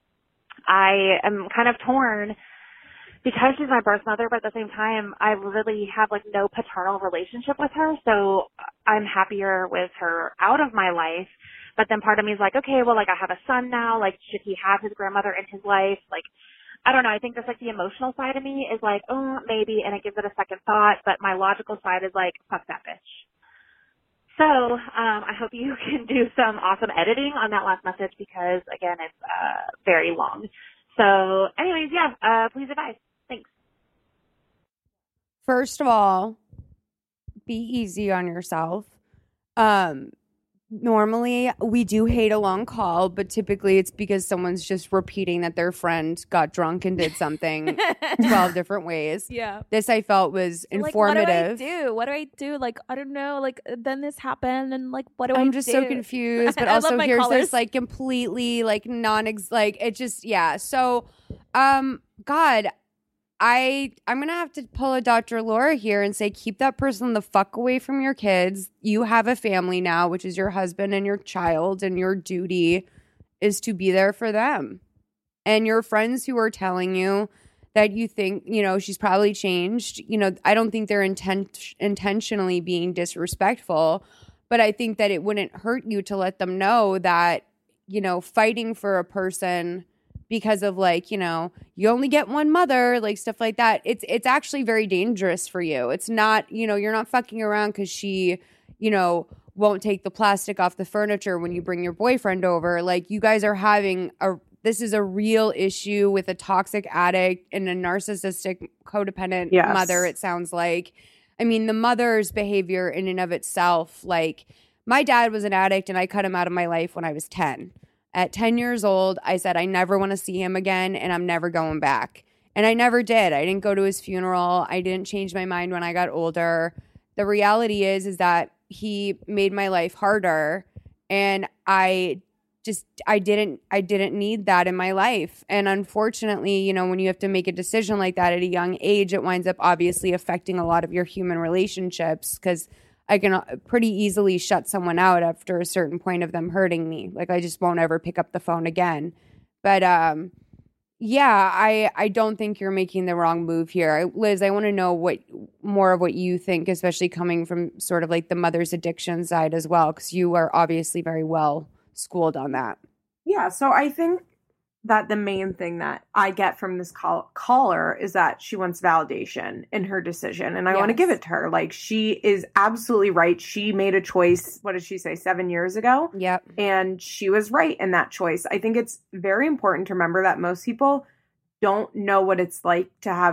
I am kind of torn because she's my birth mother, but at the same time, I really have, like, no paternal relationship with her, so I'm happier with her out of my life. But then part of me is like, okay, well, like, I have a son now. Like, should he have his grandmother in his life? Like, I don't know. I think just, like, the emotional side of me is like, oh, maybe, and it gives it a second thought. But my logical side is like, fuck that bitch. So um, I hope you can do some awesome editing on that last message because, again, it's uh, very long. So anyways, yeah, uh, please advise. Thanks. First of all, be easy on yourself. Um, normally, we do hate a long call, but typically it's because someone's just repeating that their friend got drunk and did something twelve different ways. Yeah. This I felt was informative. Like, what do I do? What do I do? Like, I don't know. Like, then this happened, and like, what do I'm I do? I'm just so confused. But also, here's callers. This like completely like non ex like it just yeah. So, um, God. I, I'm going to have to pull a Doctor Laura here and say, keep that person the fuck away from your kids. You have a family now, which is your husband and your child, and your duty is to be there for them. And your friends who are telling you that you think, you know, she's probably changed, you know, I don't think they're intent- intentionally being disrespectful, but I think that it wouldn't hurt you to let them know that, you know, fighting for a person because of like, you know, you only get one mother, like stuff like that. It's it's actually very dangerous for you. It's not, you know, you're not fucking around because she, you know, won't take the plastic off the furniture when you bring your boyfriend over. Like you guys are having a, this is a real issue with a toxic addict and a narcissistic codependent yes. mother, it sounds like. I mean, the mother's behavior in and of itself, like my dad was an addict and I cut him out of my life when I was ten. At ten years old, I said, I never want to see him again and I'm never going back. And I never did. I didn't go to his funeral. I didn't change my mind when I got older. The reality is, is that he made my life harder and I just, I didn't, I didn't need that in my life. And unfortunately, you know, when you have to make a decision like that at a young age, it winds up obviously affecting a lot of your human relationships because I can pretty easily shut someone out after a certain point of them hurting me. Like I just won't ever pick up the phone again. But um, yeah, I I don't think you're making the wrong move here. I, Liz, I want to know what more of what you think, especially coming from sort of like the mother's addiction side as well, because you are obviously very well schooled on that. Yeah, so I think that the main thing that I get from this call- caller is that she wants validation in her decision. And I yes. want to give it to her. Like, she is absolutely right. She made a choice, what did she say, seven years ago? Yep. And she was right in that choice. I think it's very important to remember that most people don't know what it's like to have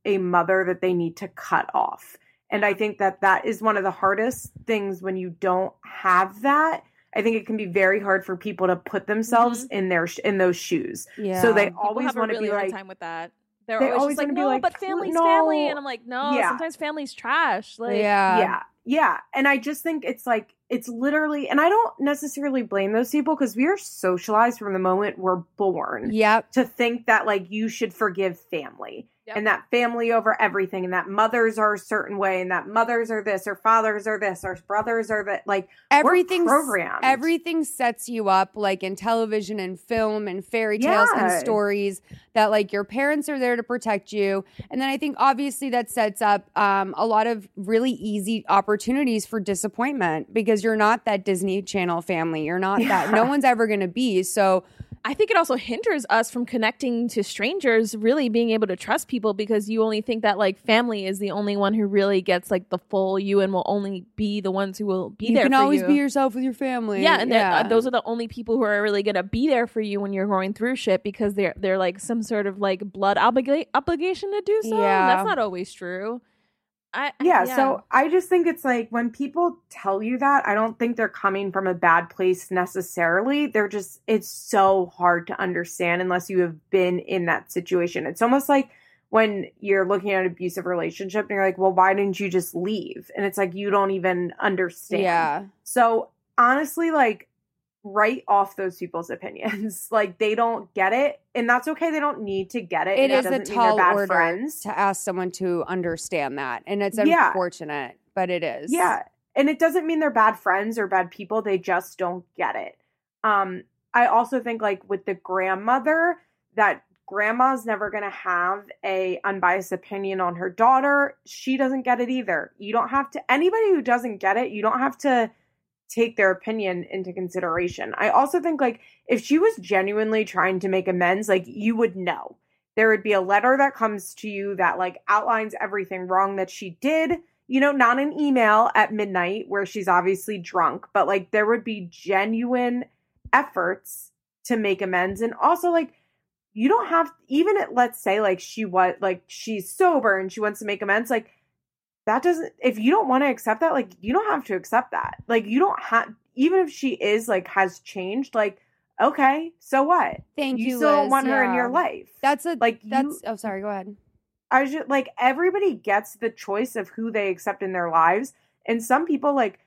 a mother that they need to cut off. And I think that that is one of the hardest things when you don't have that. I think it can be very hard for people to put themselves mm-hmm. in their in those shoes. Yeah. So they people always have want to really be hard like time with that. They're they always, always just like, be no, like, but family's no. family. And I'm like, no, yeah. sometimes family's trash. Like, yeah. Yeah. Yeah. And I just think it's like, it's literally, and I don't necessarily blame those people because we are socialized from the moment we're born yep. to think that like you should forgive family. Yep. And that family over everything, and that mothers are a certain way, and that mothers are this, or fathers are this, or brothers are that. Like everything's programmed. Everything sets you up, like in television and film and fairy tales Yeah. and stories, that like your parents are there to protect you. And then I think obviously that sets up um, a lot of really easy opportunities for disappointment because you're not that Disney Channel family. You're not Yeah. that. No one's ever going to be. So I think it also hinders us from connecting to strangers, really being able to trust people because you only think that like family is the only one who really gets like the full you and will only be the ones who will be you there can for always you. be yourself with your family. Yeah, and yeah. uh, those are the only people who are really going to be there for you when you're going through shit because they're they're like some sort of like blood obliga- obligation to do so. Yeah. That's not always true. I, Yeah, yeah, so I just think it's like when people tell you that, I don't think they're coming from a bad place necessarily. They're just, it's so hard to understand unless you have been in that situation. It's almost like when you're looking at an abusive relationship and you're like, well, why didn't you just leave? And it's like, you don't even understand. Yeah. So honestly, like, write off those people's opinions. Like, they don't get it. And that's okay. They don't need to get it. It and that is a doesn't mean tall they're bad order friends. to ask someone to understand that. And it's Yeah. unfortunate, but it is. Yeah. And it doesn't mean they're bad friends or bad people. They just don't get it. Um, I also think like with the grandmother, that grandma's never going to have a unbiased opinion on her daughter. She doesn't get it either. You don't have to, anybody who doesn't get it, you don't have to take their opinion into consideration. I also think like if she was genuinely trying to make amends, like you would know. There would be a letter that comes to you that like outlines everything wrong that she did. You know, not an email at midnight where she's obviously drunk, but like there would be genuine efforts to make amends. And also like you don't have, even at, let's say like she was like she's sober and she wants to make amends, like that doesn't, if you don't want to accept that, like you don't have to accept that. Like you don't have, even if she is like has changed, like okay, so what? Thank you, You still Liz. don't want her in Yeah. your life. That's a Like that's you, oh sorry, go ahead. I just like everybody gets the choice of who they accept in their lives. And some people, like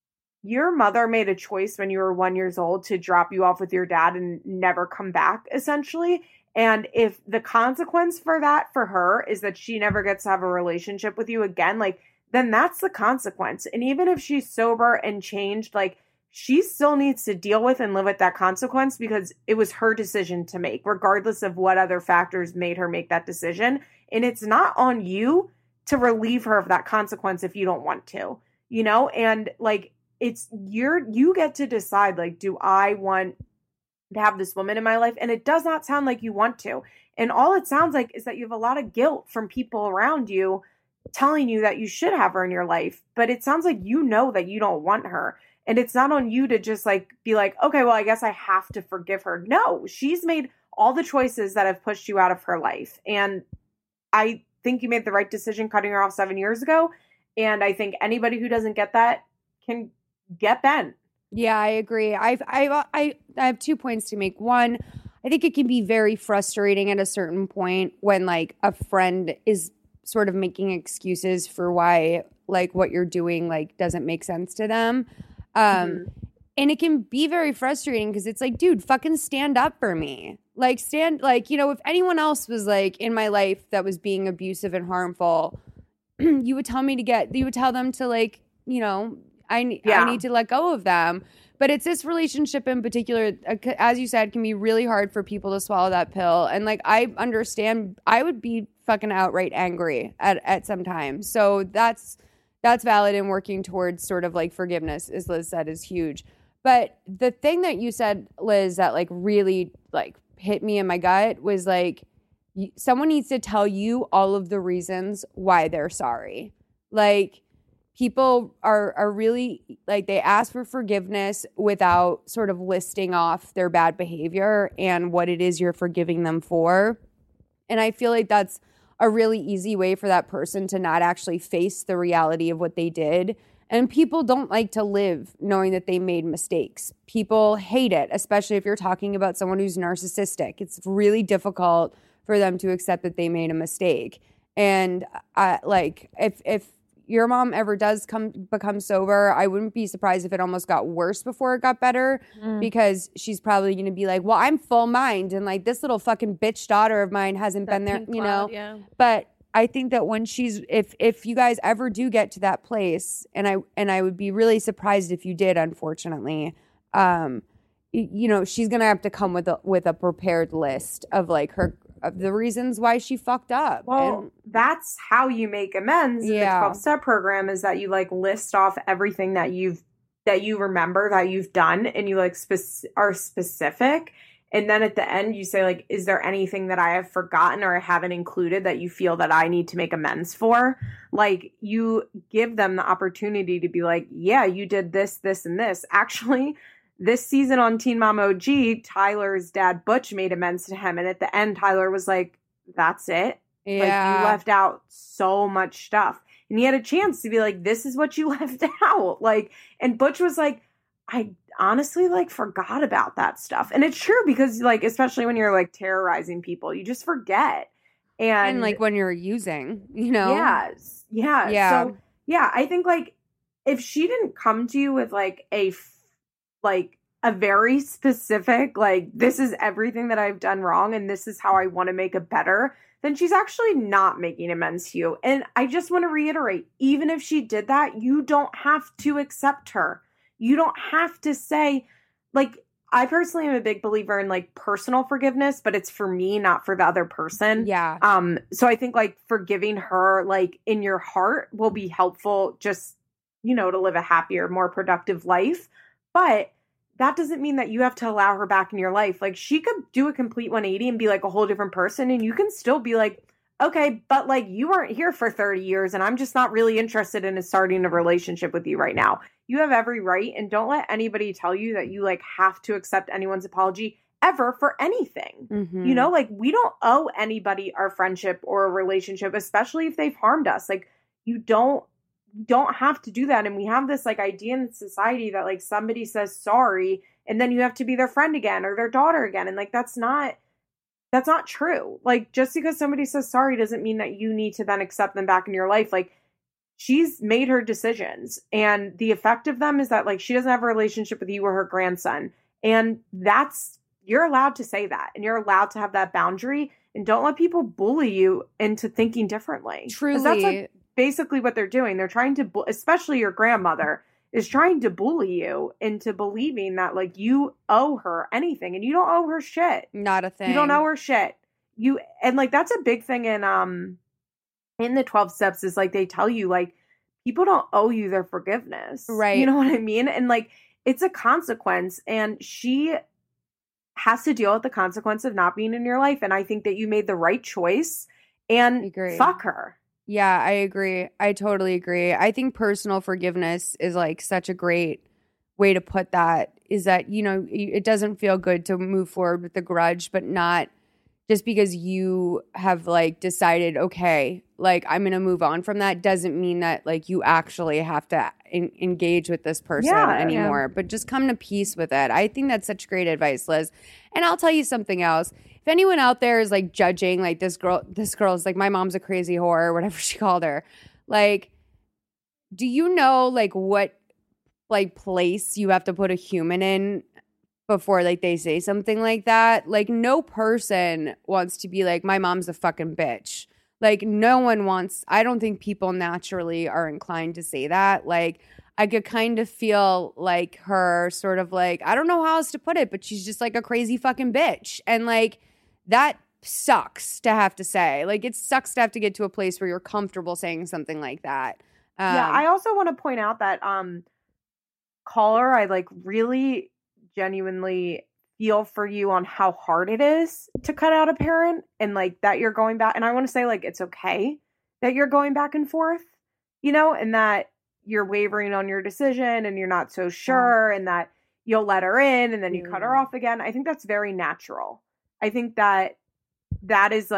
your mother made a choice when you were one years old to drop you off with your dad and never come back, essentially. And if the consequence for that for her is that she never gets to have a relationship with you again, like then that's the consequence. And even if she's sober and changed, like she still needs to deal with and live with that consequence because it was her decision to make, regardless of what other factors made her make that decision. And it's not on you to relieve her of that consequence if you don't want to, you know? And like, it's you're, you get to decide, like, do I want to have this woman in my life? And it does not sound like you want to. And all it sounds like is that you have a lot of guilt from people around you telling you that you should have her in your life. But it sounds like you know that you don't want her. And it's not on you to just like be like, okay, well, I guess I have to forgive her. No, she's made all the choices that have pushed you out of her life. And I think you made the right decision cutting her off seven years ago. And I think anybody who doesn't get that can get bent. Yeah, I agree. I've, I, I, I have two points to make. One, I think it can be very frustrating at a certain point when like a friend is sort of making excuses for why like what you're doing like doesn't make sense to them. Um, mm-hmm. And it can be very frustrating because it's like, dude, fucking stand up for me. Like stand, like, you know, if anyone else was like in my life that was being abusive and harmful, you would tell me to get, you would tell them to like, you know, I, yeah. I need to let go of them. But it's this relationship in particular, as you said, can be really hard for people to swallow that pill. And like, I understand, I would be fucking outright angry at, at some time. So that's, that's valid, and working towards sort of like forgiveness, as Liz said, is huge. But the thing that you said, Liz, that like really like hit me in my gut was like, someone needs to tell you all of the reasons why they're sorry. Like, people are are really like, they ask for forgiveness without sort of listing off their bad behavior and what it is you're forgiving them for. And I feel like that's a really easy way for that person to not actually face the reality of what they did. And people don't like to live knowing that they made mistakes. People hate it, especially if you're talking about someone who's narcissistic. It's really difficult for them to accept that they made a mistake. And uh, like, if if your mom ever does come become sober, I wouldn't be surprised if it almost got worse before it got better, mm. because she's probably going to be like, well, I'm full mind, and like this little fucking bitch daughter of mine hasn't that been there, you know. Cloud, yeah. But I think that when she's, if if you guys ever do get to that place, and I and I would be really surprised if you did, unfortunately, um, you know, she's gonna have to come with a with a prepared list of like her of the reasons why she fucked up. Well, and, that's how you make amends in yeah. the twelve-step program, is that you like list off everything that you've that you remember that you've done, and you like spec- are specific. And then at the end, you say, like, is there anything that I have forgotten or I haven't included that you feel that I need to make amends for? Like, you give them the opportunity to be like, yeah, you did this, this, and this. Actually, this season on Teen Mom O G, Tyler's dad, Butch, made amends to him. And at the end, Tyler was like, that's it. Yeah. Like, you left out so much stuff. And he had a chance to be like, this is what you left out. Like, and Butch was like, I honestly like forgot about that stuff. And it's true, because like, especially when you're like terrorizing people, you just forget. And, and like when you're using, you know? Yeah. Yeah. Yeah. So yeah, I think like if she didn't come to you with like a, f- like a very specific, like, this is everything that I've done wrong and this is how I want to make it better, then she's actually not making amends to you. And I just want to reiterate, even if she did that, you don't have to accept her. You don't have to say, like, I personally am a big believer in like personal forgiveness, but it's for me, not for the other person. Yeah. Um, so I think like forgiving her, like in your heart, will be helpful just, you know, to live a happier, more productive life. But that doesn't mean that you have to allow her back in your life. Like, she could do a complete one eighty and be like a whole different person. And you can still be like, okay, but like, you weren't here for thirty years and I'm just not really interested in starting a relationship with you right now. You have every right, and don't let anybody tell you that you like have to accept anyone's apology ever for anything. Mm-hmm. You know, like, we don't owe anybody our friendship or a relationship, especially if they've harmed us. Like, you don't don't have to do that. And we have this like idea in society that like somebody says sorry and then you have to be their friend again or their daughter again. And like, that's not That's not true. Like, just because somebody says sorry doesn't mean that you need to then accept them back in your life. Like, she's made her decisions, and the effect of them is that like she doesn't have a relationship with you or her grandson. And that's, you're allowed to say that, and you're allowed to have that boundary, and don't let people bully you into thinking differently. 'Cause Truly. that's like basically what they're doing. They're trying to, bu- especially your grandmother, is trying to bully you into believing that like you owe her anything, and you don't owe her shit. Not a thing. You don't owe her shit. You, and like, that's a big thing in, um, in the twelve steps, is like, they tell you like, people don't owe you their forgiveness. Right. You know what I mean? And like, it's a consequence, and she has to deal with the consequence of not being in your life. And I think that you made the right choice, and Agree. fuck her. Yeah, I agree. I totally agree. I think personal forgiveness is like such a great way to put that, is that, you know, it doesn't feel good to move forward with the grudge, but not just because you have like decided, okay, like I'm going to move on from that, doesn't mean that like you actually have to en- engage with this person Yeah, anymore, but just come to peace with it. I think that's such great advice, Liz. And I'll tell you something else. If anyone out there is like judging, like this girl, this girl's like, my mom's a crazy whore, or whatever she called her. Like, do you know like what like place you have to put a human in before like they say something like that? Like, no person wants to be like, my mom's a fucking bitch. Like, no one wants, I don't think people naturally are inclined to say that. Like, I could kind of feel like her sort of like, I don't know how else to put it, but she's just like a crazy fucking bitch. And like, that sucks to have to say. Like, it sucks to have to get to a place where you're comfortable saying something like that. Um, yeah, I also want to point out that um, caller, I like really genuinely feel for you on how hard it is to cut out a parent, and like that you're going back. And I want to say like, it's okay that you're going back and forth, you know, and that you're wavering on your decision and you're not so sure, and that you'll let her in and then you Yeah. cut her off again. I think that's very natural. I think that that is like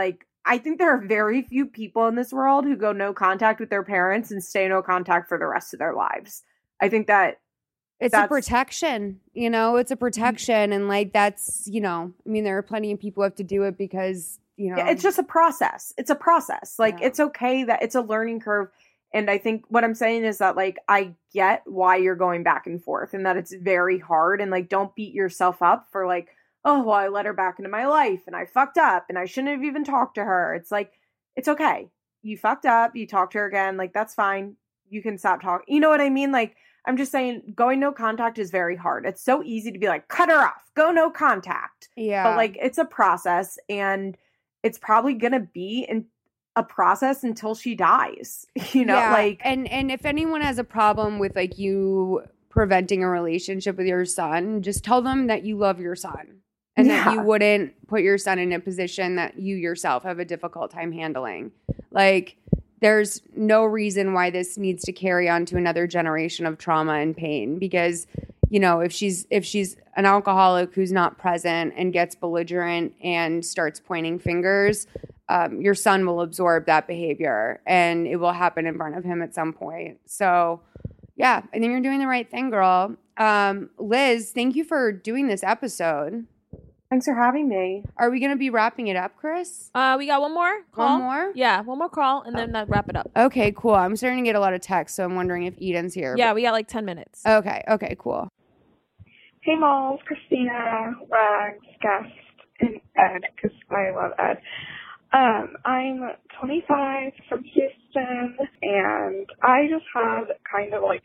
I think there are very few people in this world who go no contact with their parents and stay no contact for the rest of their lives. I think that it's that's, a protection, you know, it's a protection. And like, that's, you know, I mean, there are plenty of people who have to do it because, you know, yeah, it's just a process. It's a process. Like, Yeah. it's okay that it's a learning curve. And I think what I'm saying is that, like, I get why you're going back and forth and that it's very hard. And, like, don't beat yourself up for, like, oh, well, I let her back into my life and I fucked up and I shouldn't have even talked to her. It's like, it's okay. You fucked up. You talked to her again. Like, that's fine. You can stop talking. You know what I mean? Like, I'm just saying going no contact is very hard. It's so easy to be like, cut her off, go no contact. Yeah. But, like, it's a process and it's probably going to be in a process until she dies, you know, Yeah, like, and and if anyone has a problem with like you preventing a relationship with your son, just tell them that you love your son and Yeah. that you wouldn't put your son in a position that you yourself have a difficult time handling. Like, there's no reason why this needs to carry on to another generation of trauma and pain, because, you know, if she's if she's an alcoholic who's not present and gets belligerent and starts pointing fingers, um, your son will absorb that behavior and it will happen in front of him at some point. So, yeah, I think you're doing the right thing, girl. Um, Liz, thank you for doing this episode. thanks for having me. Are we going to be wrapping it up, Chris? Uh, we got one more call. One more? Yeah, one more call, and then uh, wrap it up. Okay, cool. I'm starting to get a lot of texts, so I'm wondering if Eden's here. Yeah, we got like ten minutes. Okay, okay, cool. Hey, Malls, Christina, Rags, Guest, and Ed, because I love Ed. Um, I'm twenty-five from Houston, and I just had kind of like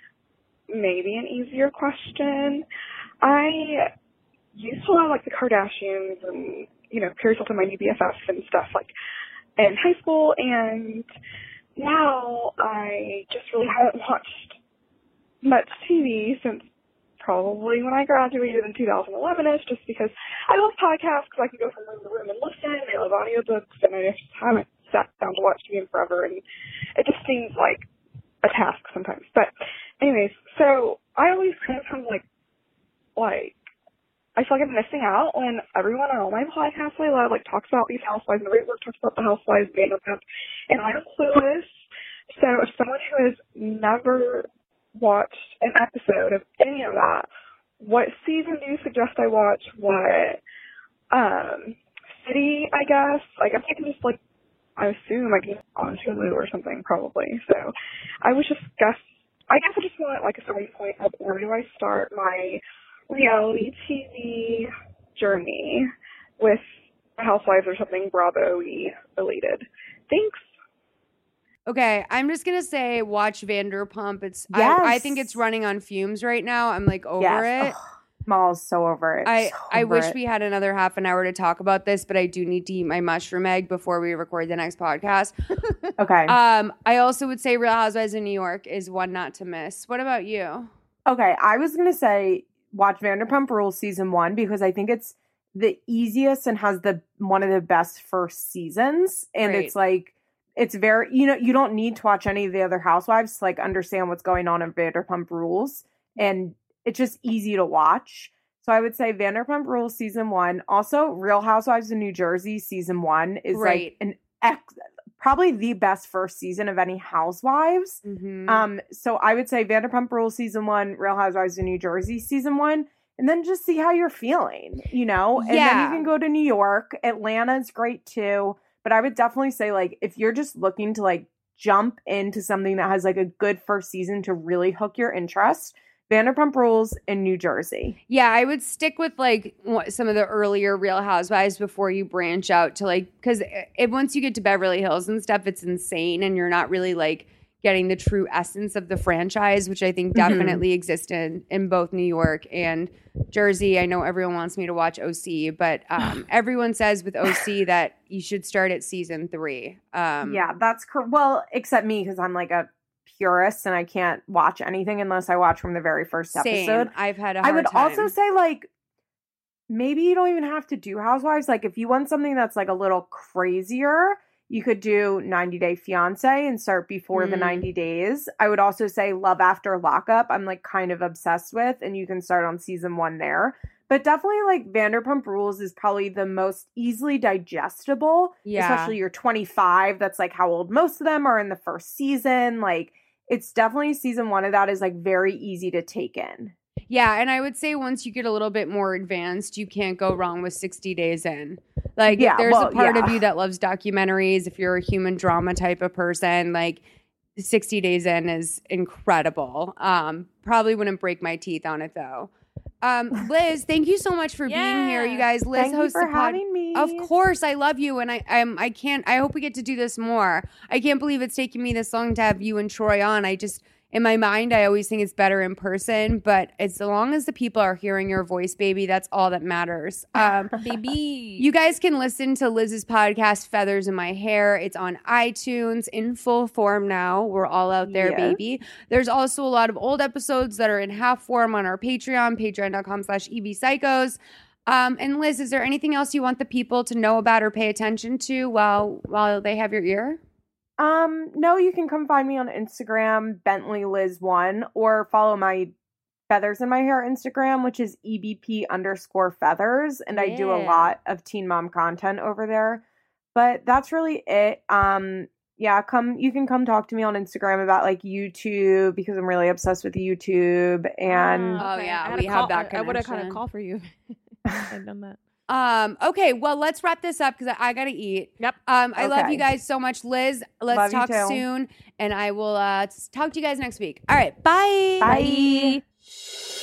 maybe an easier question. I used to love like the Kardashians and, you know, Paris Hilton, my new B F F and stuff like in high school, and now I just really haven't watched much T V since probably when I graduated in two thousand eleven-ish, just because I love podcasts because I can go from room to room and listen. I love audiobooks, and I just haven't sat down to watch T V in forever, and it just seems like a task sometimes. But anyways, so I always kind of have like, like, I feel like I'm missing out when everyone on all my podcasts I love, like, talks about these housewives, and everybody talks about the housewives, Vanderpump, and I'm clueless. So if someone who has never watched an episode of any of that, what season do you suggest I watch? What um city, I guess? I guess I can just, like, I assume I can on Hulu or something, probably. So I would just guess, I guess I just want, like, a starting point of where do I start my reality T V journey with Housewives or something Bravo-y related. Thanks. Okay, I'm just gonna say watch Vanderpump. It's Yes. I, I think it's running on fumes right now. I'm like over Yes. it. Ugh, Mal's so over it. I So I over wish it. we had another half an hour to talk about this, but I do need to eat my mushroom egg before we record the next podcast. Okay. Um, I also would say Real Housewives of New York is one not to miss. What about you? Okay, I was going to say watch Vanderpump Rules season one because I think it's the easiest and has the one of the best first seasons. And Great. it's like, it's very, you know, you don't need to watch any of the other housewives to like understand what's going on in Vanderpump Rules. And it's just easy to watch. So I would say Vanderpump Rules season one. Also, Real Housewives of New Jersey season one is Right. like an ex- probably the best first season of any housewives. Mm-hmm. Um, so I would say Vanderpump Rules season one, Real Housewives of New Jersey season one, and then just see how you're feeling, you know? And then Yeah. you can go to New York. Atlanta's great too. But I would definitely say, like, if you're just looking to like jump into something that has like a good first season to really hook your interest, Vanderpump Rules in New Jersey. Yeah, I would stick with like what, some of the earlier Real Housewives before you branch out to like, because it, once you get to Beverly Hills and stuff, it's insane, and you're not really like getting the true essence of the franchise, which I think Mhm. definitely exists in, in both New York and Jersey. I know everyone wants me to watch O C, but um, everyone says with O C that you should start at season three. Um, Yeah, that's cor- well, except me because I'm like a purist and I can't watch anything unless I watch from the very first same. episode. I've had a I hard would time. also say like maybe you don't even have to do Housewives. Like if you want something that's like a little crazier, you could do ninety Day Fiance and start before the Mm. ninety days. I would also say Love After Lockup. I'm like kind of obsessed with, and you can start on season one there. But definitely like Vanderpump Rules is probably the most easily digestible. Yeah. Especially you're twenty-five. That's like how old most of them are in the first season. Like it's definitely season one of that is like very easy to take in. Yeah, and I would say once you get a little bit more advanced, you can't go wrong with sixty days in. Like Yeah, if there's well, a part yeah. of you that loves documentaries, if you're a human drama type of person, like sixty days in is incredible. Um, probably wouldn't break my teeth on it though. Um, Liz, thank you so much for being here, you guys. Liz Thank you hosts for the pod- having me. Of course, I love you, and I, I'm, I can't. I hope we get to do this more. I can't believe it's taken me this long to have you and Troy on. I just, in my mind, I always think it's better in person. But as long as the people are hearing your voice, baby, that's all that matters. Um, Baby. You guys can listen to Liz's podcast, Feathers in My Hair. It's on iTunes in full form now. We're all out there, Yes. baby. There's also a lot of old episodes that are in half form on our Patreon, patreon.com slash evpsychos. Um, and Liz, is there anything else you want the people to know about or pay attention to while while they have your ear? Um, no, you can come find me on Instagram, Bentley Liz one, or follow my Feathers in My Hair Instagram, which is E B P underscore feathers. And I do a Yeah. lot of Teen Mom content over there. But that's really it. Um, yeah, come you can come talk to me on Instagram about like YouTube because I'm really obsessed with YouTube. And Ah, Oh, yeah, I had we a have call- that I would have kind connection. of called for you. I've done that. Um, okay, well, let's wrap this up because I, I gotta eat. Yep. Um, I love Okay. you guys so much, Liz. Let's Love you talk too. soon, and I will uh, talk to you guys next week. All right, bye. Bye. Bye.